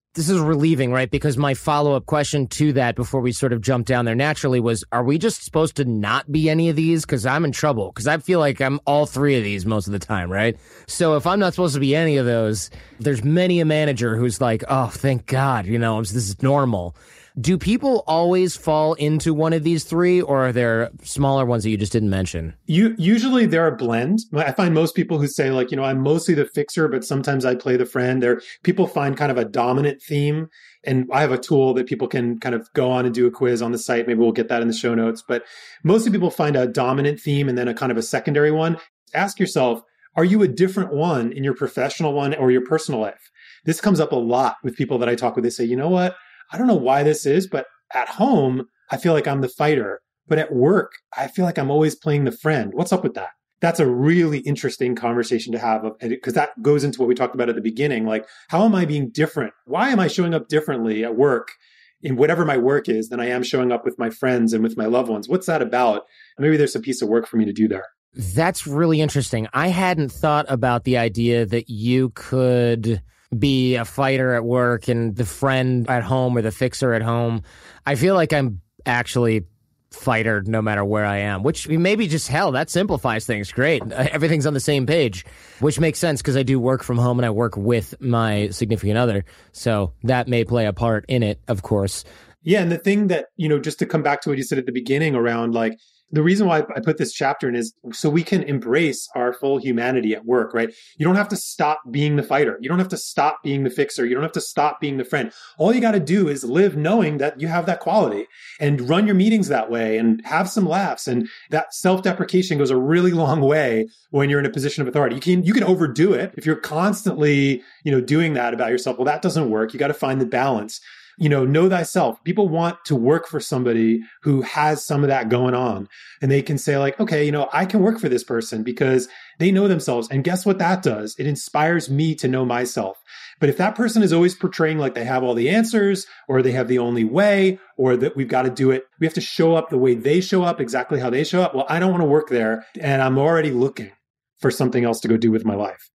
This is relieving, right? Because my follow-up question to that before we sort of jump down there naturally was, are we just supposed to not be any of these? Because I'm in trouble. Because I feel like I'm all three of these most of the time, right? So if I'm not supposed to be any of those, there's many a manager who's like, oh, thank God, this is normal. Do people always fall into one of these three, or are there smaller ones that you just didn't mention? Usually they're a blend. I find most people who say like, I'm mostly the fixer, but sometimes I play the friend. People find kind of a dominant theme. And I have a tool that people can kind of go on and do a quiz on the site. Maybe we'll get that in the show notes. But mostly people find a dominant theme and then a kind of a secondary one. Ask yourself, are you a different one in your professional one or your personal life? This comes up a lot with people that I talk with. They say, you know what? I don't know why this is, but at home, I feel like I'm the fighter. But at work, I feel like I'm always playing the friend. What's up with that? That's a really interesting conversation to have, because that goes into what we talked about at the beginning. Like, how am I being different? Why am I showing up differently at work in whatever my work is than I am showing up with my friends and with my loved ones? What's that about? And maybe there's a piece of work for me to do there. That's really interesting. I hadn't thought about the idea that you could be a fighter at work and the friend at home or the fixer at home. I feel like I'm actually fighter no matter where I am, which maybe just hell, that simplifies things. Great. Everything's on the same page, which makes sense because I do work from home and I work with my significant other. So that may play a part in it, of course. Yeah. And the thing that, just to come back to what you said at the beginning around like, the reason why I put this chapter in is so we can embrace our full humanity at work, right? You don't have to stop being the fighter. You don't have to stop being the fixer. You don't have to stop being the friend. All you got to do is live knowing that you have that quality and run your meetings that way and have some laughs. And that self-deprecation goes a really long way when you're in a position of authority. You can overdo it if you're constantly, doing that about yourself. Well, that doesn't work. You got to find the balance. Know thyself. People want to work for somebody who has some of that going on. And they can say like, okay, I can work for this person because they know themselves. And guess what that does? It inspires me to know myself. But if that person is always portraying like they have all the answers or they have the only way or that we've got to do it, we have to show up the way they show up, exactly how they show up. Well, I don't want to work there. And I'm already looking for something else to go do with my life.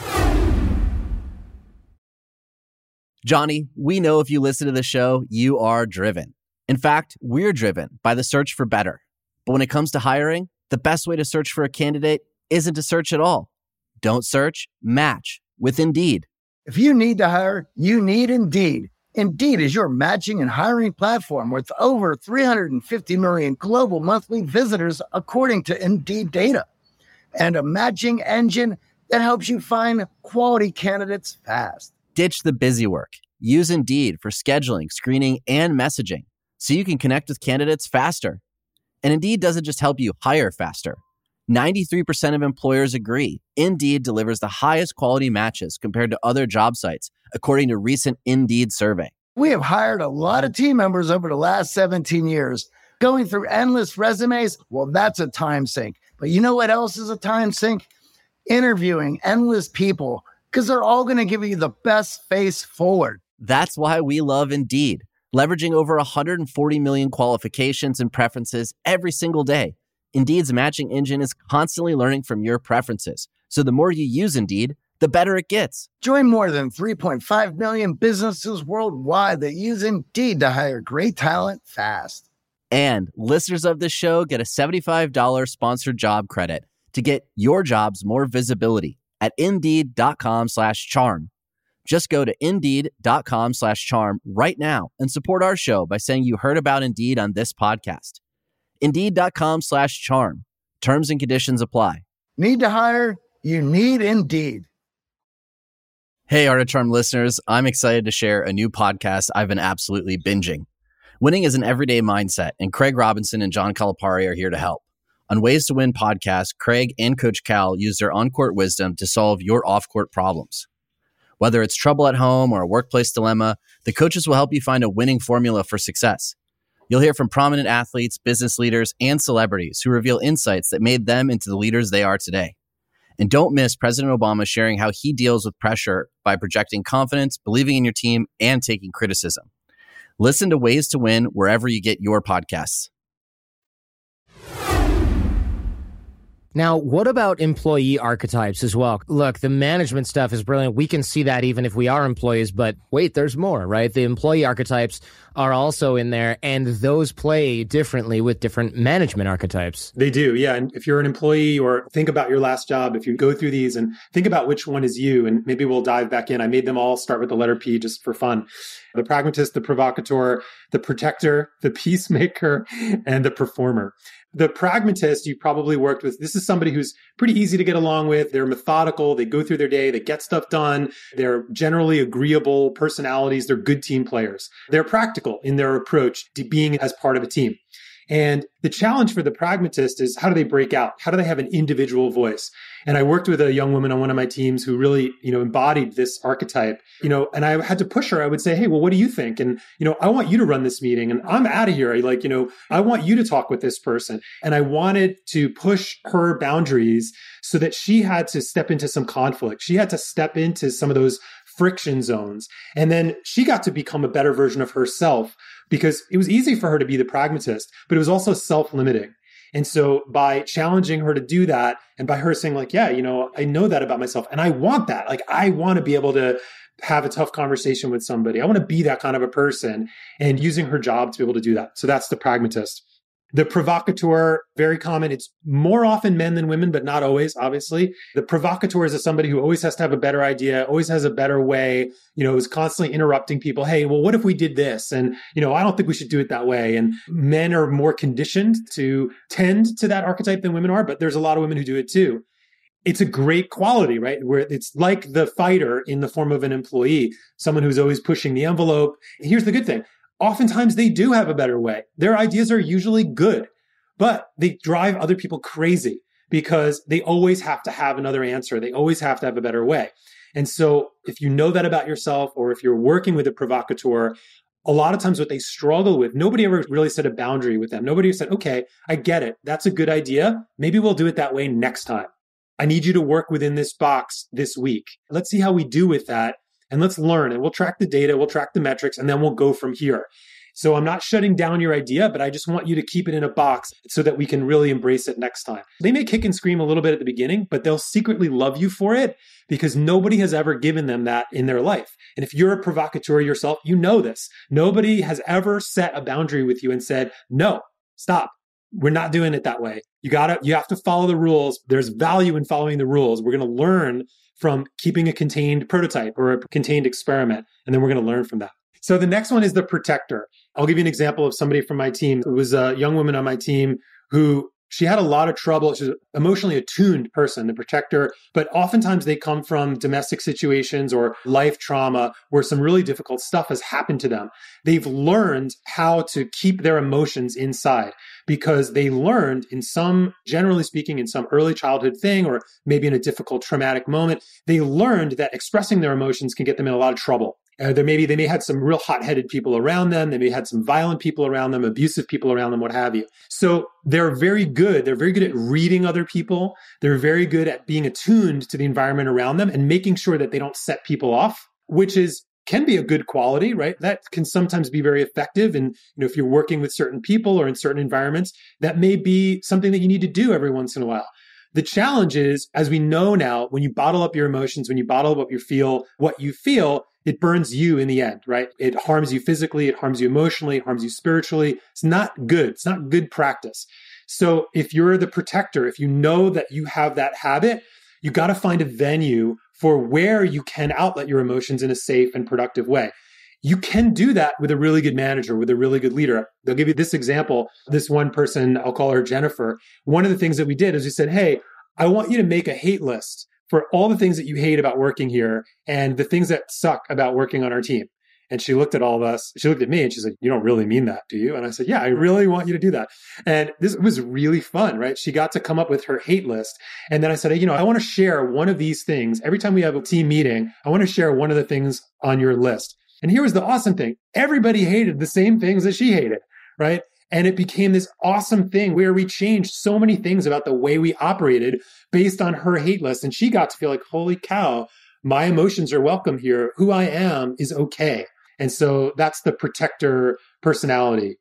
Johnny, we know if you listen to the show, you are driven. In fact, we're driven by the search for better. But when it comes to hiring, the best way to search for a candidate isn't to search at all. Don't search, match with Indeed. If you need to hire, you need Indeed. Indeed is your matching and hiring platform with over 350 million global monthly visitors, according to Indeed data, and a matching engine that helps you find quality candidates fast. Ditch the busy work. Use Indeed for scheduling, screening, and messaging so you can connect with candidates faster. And Indeed doesn't just help you hire faster. 93% of employers agree Indeed delivers the highest quality matches compared to other job sites, according to a recent Indeed survey. We have hired a lot of team members over the last 17 years. Going through endless resumes, well, that's a time sink. But you know what else is a time sink? Interviewing endless people, because they're all going to give you the best face forward. That's why we love Indeed, leveraging over 140 million qualifications and preferences every single day. Indeed's matching engine is constantly learning from your preferences. So the more you use Indeed, the better it gets. Join more than 3.5 million businesses worldwide that use Indeed to hire great talent fast. And listeners of this show get a $75 sponsored job credit to get your jobs more visibility at Indeed.com/charm. Just go to Indeed.com/charm right now and support our show by saying you heard about Indeed on this podcast. Indeed.com/charm. Terms and conditions apply. Need to hire? You need Indeed. Hey, Art of Charm listeners, I'm excited to share a new podcast I've been absolutely binging. Winning is an everyday mindset, and Craig Robinson and John Calipari are here to help. On Ways to Win podcast, Craig and Coach Cal use their on-court wisdom to solve your off-court problems. Whether it's trouble at home or a workplace dilemma, the coaches will help you find a winning formula for success. You'll hear from prominent athletes, business leaders, and celebrities who reveal insights that made them into the leaders they are today. And don't miss President Obama sharing how he deals with pressure by projecting confidence, believing in your team, and taking criticism. Listen to Ways to Win wherever you get your podcasts. Now, what about employee archetypes as well? Look, the management stuff is brilliant. We can see that even if we are employees, but wait, there's more, right? The employee archetypes are also in there, and those play differently with different management archetypes. They do, yeah. And if you're an employee, or think about your last job, if you go through these and think about which one is you, and maybe we'll dive back in. I made them all start with the letter P just for fun. The pragmatist, the provocateur, the protector, the peacemaker, and the performer. The pragmatist you probably worked with, this is somebody who's pretty easy to get along with. They're methodical. They go through their day. They get stuff done. They're generally agreeable personalities. They're good team players. They're practical in their approach to being as part of a team. And the challenge for the pragmatist is, how do they break out? How do they have an individual voice? And I worked with a young woman on one of my teams who really, embodied this archetype, and I had to push her. I would say, hey, well, what do you think? And, I want you to run this meeting and I'm out of here. I want you to talk with this person. And I wanted to push her boundaries so that she had to step into some conflict. She had to step into some of those friction zones. And then she got to become a better version of herself, because it was easy for her to be the pragmatist, but it was also self-limiting. And so by challenging her to do that, and by her saying like, yeah, I know that about myself and I want that. Like, I want to be able to have a tough conversation with somebody. I want to be that kind of a person, and using her job to be able to do that. So that's the pragmatist. The provocateur, very common. It's more often men than women, but not always, obviously. The provocateur is somebody who always has to have a better idea, always has a better way, is constantly interrupting people. Hey, well, what if we did this? And, I don't think we should do it that way. And men are more conditioned to tend to that archetype than women are, but there's a lot of women who do it too. It's a great quality, right? Where it's like the fighter in the form of an employee, someone who's always pushing the envelope. Here's the good thing. Oftentimes they do have a better way. Their ideas are usually good, but they drive other people crazy because they always have to have another answer. They always have to have a better way. And so if you know that about yourself, or if you're working with a provocateur, a lot of times what they struggle with, nobody ever really set a boundary with them. Nobody said, okay, I get it. That's a good idea. Maybe we'll do it that way next time. I need you to work within this box this week. Let's see how we do with that. And let's learn, and we'll track the data, we'll track the metrics, and then we'll go from here. So I'm not shutting down your idea, but I just want you to keep it in a box so that we can really embrace it next time. They may kick and scream a little bit at the beginning, but they'll secretly love you for it, because nobody has ever given them that in their life. And if you're a provocateur yourself, you know this. Nobody has ever set a boundary with you and said, no, stop. We're not doing it that way. You have to follow the rules. There's value in following the rules. We're going to learn from keeping a contained prototype or a contained experiment, and then we're going to learn from that. So the next one is the protector. I'll give you an example of somebody from my team. It was a young woman on my team who, she had a lot of trouble. She's an emotionally attuned person, the protector, but oftentimes they come from domestic situations or life trauma where some really difficult stuff has happened to them. They've learned how to keep their emotions inside because they learned generally speaking, in some early childhood thing, or maybe in a difficult traumatic moment, they learned that expressing their emotions can get them in a lot of trouble. They may had some real hot-headed people around them. They may had some violent people around them, abusive people around them, what have you. So they're very good. They're very good at reading other people. They're very good at being attuned to the environment around them and making sure that they don't set people off, which can be a good quality, right? That can sometimes be very effective. And if you're working with certain people or in certain environments, that may be something that you need to do every once in a while. The challenge is, as we know now, when you bottle up your emotions, when you bottle up what you feel, it burns you in the end, right? It harms you physically, it harms you emotionally, it harms you spiritually. It's not good. It's not good practice. So if you're the protector, if you know that you have that habit, you got to find a venue for where you can outlet your emotions in a safe and productive way. You can do that with a really good manager, with a really good leader. They'll give you this example. This one person, I'll call her Jennifer. One of the things that we did is we said, hey, I want you to make a hate list for all the things that you hate about working here and the things that suck about working on our team. And she looked at all of us. She looked at me and she's like, you don't really mean that, do you? And I said, yeah, I really want you to do that. And this was really fun, right? She got to come up with her hate list. And then I said, hey, I want to share one of these things. Every time we have a team meeting, I want to share one of the things on your list. And here was the awesome thing. Everybody hated the same things that she hated, right? And it became this awesome thing where we changed so many things about the way we operated based on her hate list. And she got to feel like, holy cow, my emotions are welcome here. Who I am is okay. And so that's the protector personality.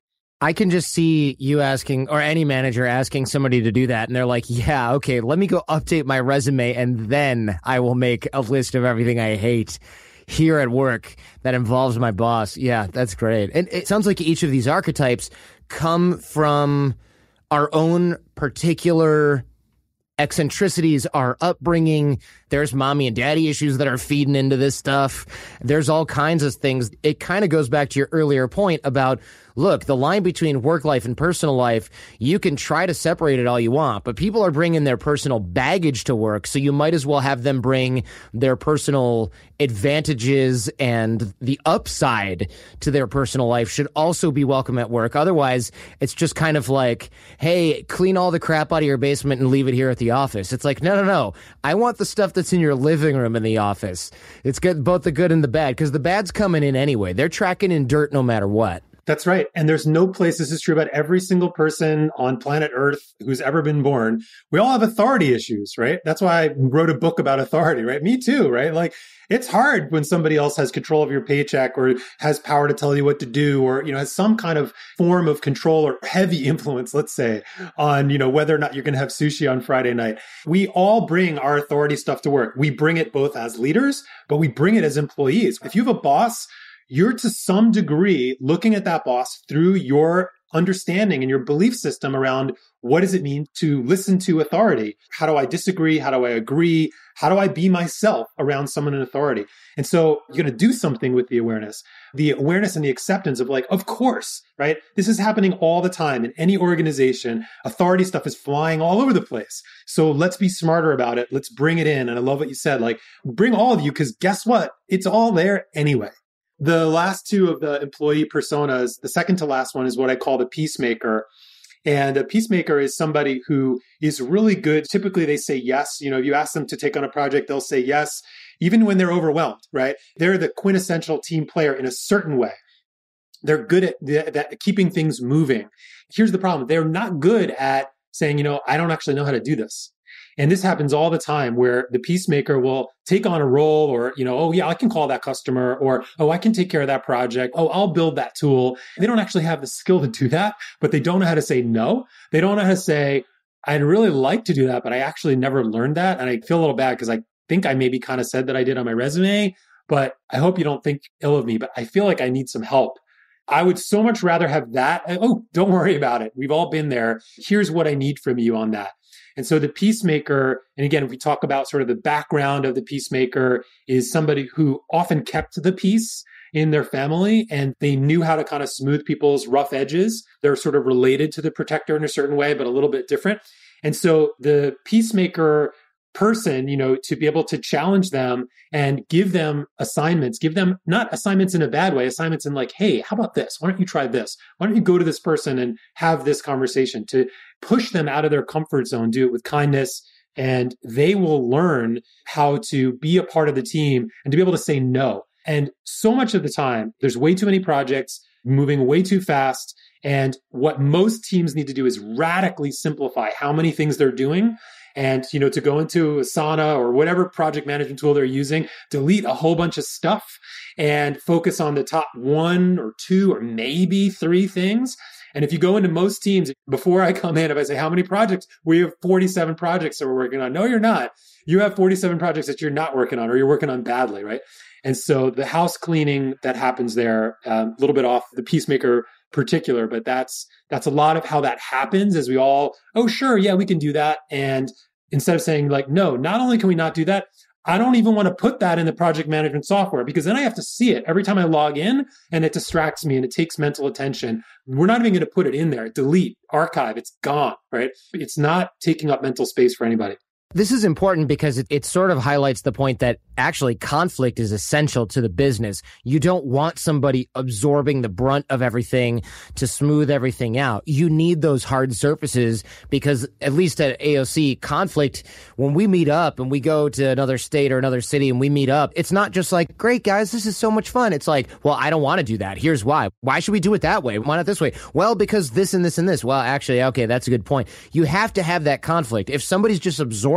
I can just see you asking, or any manager asking somebody to do that, and they're like, yeah, okay, let me go update my resume, and then I will make a list of everything I hate here at work that involves my boss. Yeah, that's great. And it sounds like each of these archetypes come from our own particular eccentricities, our upbringing. There's mommy and daddy issues that are feeding into this stuff. There's all kinds of things. It kind of goes back to your earlier point about, look, the line between work life and personal life, you can try to separate it all you want, but people are bringing their personal baggage to work, so you might as well have them bring their personal advantages, and the upside to their personal life should also be welcome at work. Otherwise, it's just kind of like, hey, clean all the crap out of your basement and leave it here at the office. It's like, no. I want the stuff that's in your living room in the office. It's good, both the good and the bad, because the bad's coming in anyway. They're tracking in dirt no matter what. That's right. And there's no place, this is true about every single person on planet Earth who's ever been born. We all have authority issues, right? That's why I wrote a book about authority, right? Me too, right? Like, it's hard when somebody else has control of your paycheck or has power to tell you what to do, or, has some kind of form of control or heavy influence, let's say, on, whether or not you're going to have sushi on Friday night. We all bring our authority stuff to work. We bring it both as leaders, but we bring it as employees. If you have a boss, you're to some degree looking at that boss through your understanding and your belief system around what does it mean to listen to authority? How do I disagree? How do I agree? How do I be myself around someone in authority? And so you're going to do something with the awareness and the acceptance of, like, of course, right? This is happening all the time in any organization. Authority stuff is flying all over the place. So let's be smarter about it. Let's bring it in. And I love what you said, like, bring all of you, because guess what? It's all there anyway. The last two of the employee personas, the second to last one is what I call the peacemaker. And a peacemaker is somebody who is really good. Typically, they say yes. If you ask them to take on a project, they'll say yes, even when they're overwhelmed, right? They're the quintessential team player in a certain way. They're good at keeping things moving. Here's the problem. They're not good at saying, I don't actually know how to do this. And this happens all the time, where the peacemaker will take on a role, or, oh yeah, I can call that customer, or, oh, I can take care of that project. Oh, I'll build that tool. They don't actually have the skill to do that, but they don't know how to say no. They don't know how to say, I'd really like to do that, but I actually never learned that. And I feel a little bad because I think I maybe kind of said that I did on my resume, but I hope you don't think ill of me, but I feel like I need some help. I would so much rather have that. Oh, don't worry about it. We've all been there. Here's what I need from you on that. And so the peacemaker, and again, if we talk about sort of the background of the peacemaker, is somebody who often kept the peace in their family, and they knew how to kind of smooth people's rough edges. They're sort of related to the protector in a certain way, but a little bit different. And so the peacemaker person, to be able to challenge them and give them assignments, give them not assignments in a bad way, assignments in like, hey, how about this? Why don't you try this? Why don't you go to this person and have this conversation, to push them out of their comfort zone, do it with kindness, and they will learn how to be a part of the team and to be able to say no. And so much of the time, there's way too many projects moving way too fast. And what most teams need to do is radically simplify how many things they're doing. And, to go into Asana or whatever project management tool they're using, delete a whole bunch of stuff and focus on the top 1 or 2 or maybe 3 things. And if you go into most teams, before I come in, if I say, how many projects? We have 47 projects that we're working on. No, you're not. You have 47 projects that you're not working on, or you're working on badly, right? And so the house cleaning that happens there, a little bit off the peacemaker particular, but that's a lot of how that happens, as we all, oh, sure, yeah, we can do that. And instead of saying like, no, not only can we not do that, I don't even want to put that in the project management software, because then I have to see it every time I log in, and it distracts me and it takes mental attention. We're not even going to put it in there. Delete, archive, it's gone, right? It's not taking up mental space for anybody. This is important because it sort of highlights the point that actually conflict is essential to the business. You don't want somebody absorbing the brunt of everything to smooth everything out. You need those hard surfaces, because at least at AOC, conflict, when we meet up and we go to another state or another city and we meet up, it's not just like, great guys, this is so much fun. It's like, well, I don't want to do that. Here's why. Why should we do it that way? Why not this way? Well, because this and this and this. Well, actually, okay, that's a good point. You have to have that conflict. If somebody's just absorbing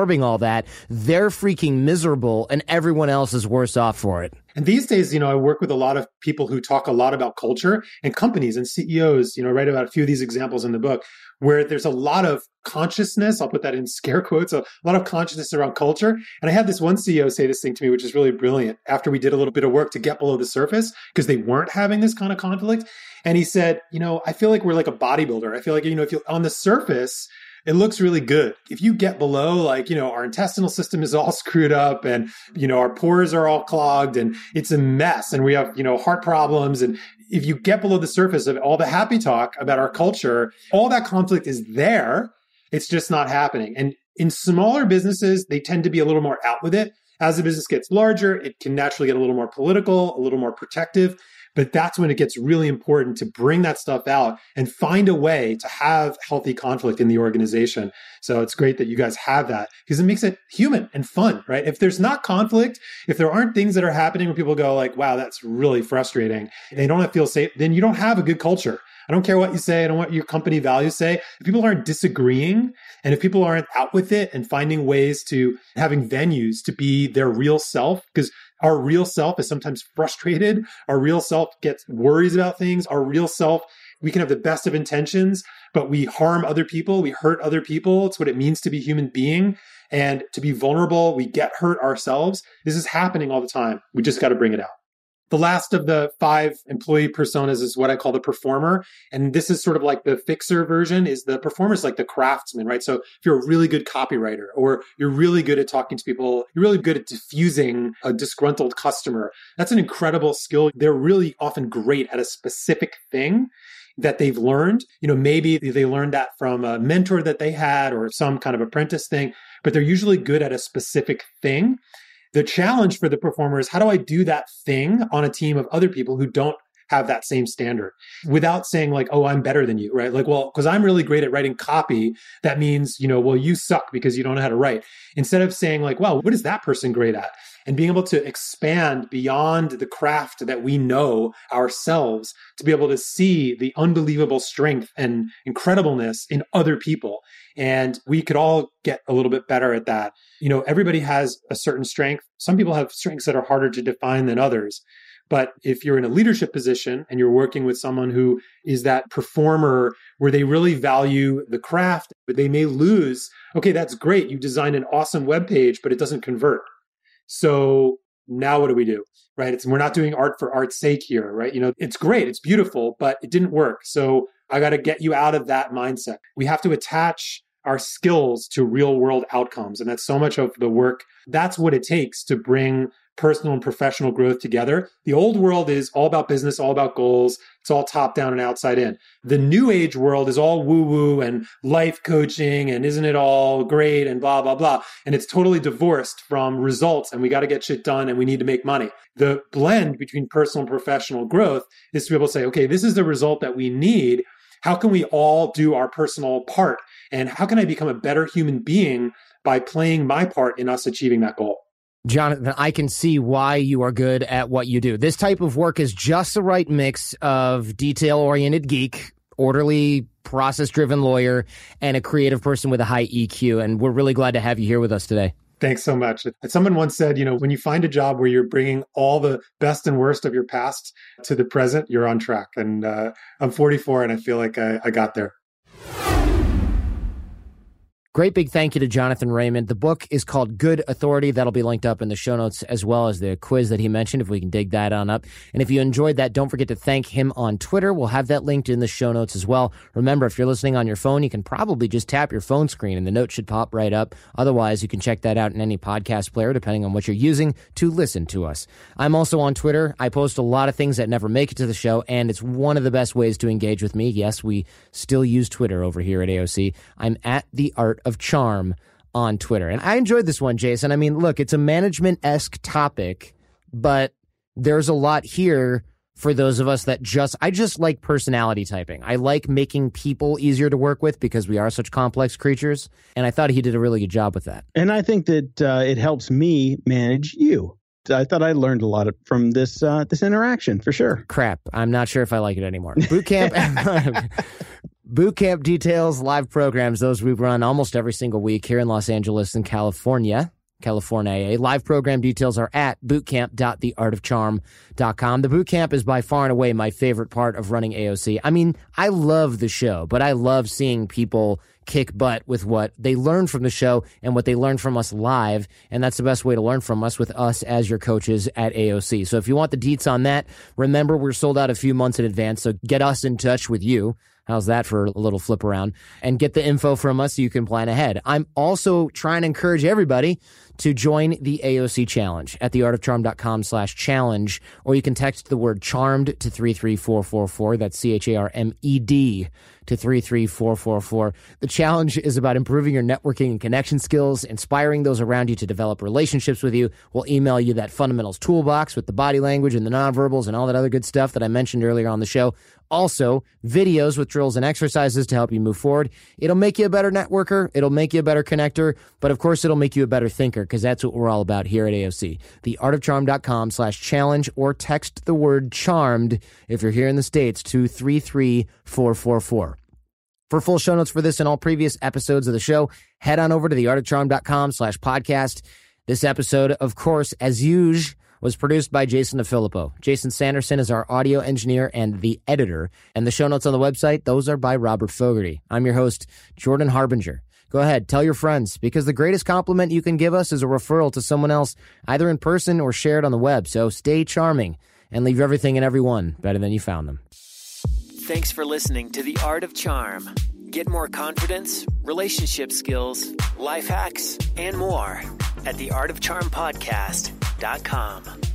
absorbing all that, they're freaking miserable and everyone else is worse off for it. And these days, I work with a lot of people who talk a lot about culture, and companies and CEOs, write about a few of these examples in the book where there's a lot of consciousness. I'll put that in scare quotes, a lot of consciousness around culture. And I had this one CEO say this thing to me, which is really brilliant after we did a little bit of work to get below the surface because they weren't having this kind of conflict. And he said, I feel like we're like a bodybuilder. I feel like, if you're on the surface, it looks really good. If you get below, our intestinal system is all screwed up and, our pores are all clogged and it's a mess and we have, heart problems. And if you get below the surface of all the happy talk about our culture, all that conflict is there. It's just not happening. And in smaller businesses, they tend to be a little more out with it. As the business gets larger, it can naturally get a little more political, a little more protective. But that's when it gets really important to bring that stuff out and find a way to have healthy conflict in the organization. So it's great that you guys have that because it makes it human and fun, right? If there's not conflict, if there aren't things that are happening where people go like, wow, that's really frustrating, they don't feel safe, then you don't have a good culture. I don't care what you say. I don't know what your company values say. If people aren't disagreeing and if people aren't out with it and finding ways to having venues to be their real self, because our real self is sometimes frustrated. Our real self gets worries about things. Our real self, we can have the best of intentions, but we harm other people. We hurt other people. It's what it means to be a human being and to be vulnerable. We get hurt ourselves. This is happening all the time. We just got to bring it out. The last of the 5 employee personas is what I call the performer. And this is sort of like the fixer version. Is the performer is like the craftsman, right? So if you're a really good copywriter or you're really good at talking to people, you're really good at diffusing a disgruntled customer, that's an incredible skill. They're really often great at a specific thing that they've learned. Maybe they learned that from a mentor that they had or some kind of apprentice thing, but they're usually good at a specific thing. The challenge for the performer is how do I do that thing on a team of other people who don't have that same standard without saying like, oh, I'm better than you, right? Like, well, because I'm really great at writing copy, that means, well, you suck because you don't know how to write. Instead of saying like, well, what is that person great at? And being able to expand beyond the craft that we know ourselves to be able to see the unbelievable strength and incredibleness in other people. And we could all get a little bit better at that. Everybody has a certain strength. Some people have strengths that are harder to define than others. But if you're in a leadership position and you're working with someone who is that performer where they really value the craft, but they may lose, okay, that's great. You designed an awesome web page, but it doesn't convert. So now what do we do? Right? We're not doing art for art's sake here, right? It's great. It's beautiful, but it didn't work. So I got to get you out of that mindset. We have to attach our skills to real world outcomes. And that's so much of the work. That's what it takes to bring personal and professional growth together. The old world is all about business, all about goals. It's all top down and outside in. The new age world is all woo woo and life coaching and isn't it all great and blah, blah, blah. And it's totally divorced from results and we got to get shit done and we need to make money. The blend between personal and professional growth is to be able to say, okay, this is the result that we need. How can we all do our personal part? And how can I become a better human being by playing my part in us achieving that goal? Jonathan, I can see why you are good at what you do. This type of work is just the right mix of detail-oriented geek, orderly, process-driven lawyer, and a creative person with a high EQ. And we're really glad to have you here with us today. Thanks so much. Someone once said, when you find a job where you're bringing all the best and worst of your past to the present, you're on track. And I'm 44 and I feel like I got there. Great big thank you to Jonathan Raymond. The book is called Good Authority. That'll be linked up in the show notes as well as the quiz that he mentioned, if we can dig that on up. And if you enjoyed that, don't forget to thank him on Twitter. We'll have that linked in the show notes as well. Remember, if you're listening on your phone, you can probably just tap your phone screen and the note should pop right up. Otherwise, you can check that out in any podcast player, depending on what you're using to listen to us. I'm also on Twitter. I post a lot of things that never make it to the show, and it's one of the best ways to engage with me. Yes, we still use Twitter over here at AOC. I'm at The Art of Charm on Twitter. And I enjoyed this one, Jason. I mean, look, it's a management-esque topic, but there's a lot here for those of us that I just like personality typing. I like making people easier to work with because we are such complex creatures. And I thought he did a really good job with that. And I think that it helps me manage you. I thought I learned a lot from this interaction for sure. Crap. I'm not sure if I like it anymore. Boot camp. Boot camp details, live programs, those we run almost every single week here in Los Angeles and California. Live program details are at bootcamp.theartofcharm.com. The bootcamp is by far and away my favorite part of running AOC. I mean, I love the show, but I love seeing people kick butt with what they learn from the show and what they learn from us live. And that's the best way to learn from us, with us as your coaches at AOC. So if you want the deets on that, remember we're sold out a few months in advance. So get us in touch with you. How's that for a little flip around? And get the info from us so you can plan ahead. I'm also trying to encourage everybody to join the AOC Challenge at theartofcharm.com/challenge, or you can text the word charmed to 33444. That's CHARMED to 33444. The challenge is about improving your networking and connection skills, inspiring those around you to develop relationships with you. We'll email you that fundamentals toolbox with the body language and the nonverbals and all that other good stuff that I mentioned earlier on the show. Also, videos with drills and exercises to help you move forward. It'll make you a better networker. It'll make you a better connector. But of course, it'll make you a better thinker, because that's what we're all about here at AOC. Theartofcharm.com/challenge, or text the word charmed if you're here in the States to 33444. For full show notes for this and all previous episodes of the show, head on over to theartofcharm.com/podcast. This episode, of course, as usual, was produced by Jason DeFilippo. Jason Sanderson is our audio engineer and the editor. And the show notes on the website, those are by Robert Fogarty. I'm your host, Jordan Harbinger. Go ahead, tell your friends, because the greatest compliment you can give us is a referral to someone else, either in person or shared on the web. So stay charming and leave everything and everyone better than you found them. Thanks for listening to The Art of Charm. Get more confidence, relationship skills, life hacks, and more at theartofcharmpodcast.com.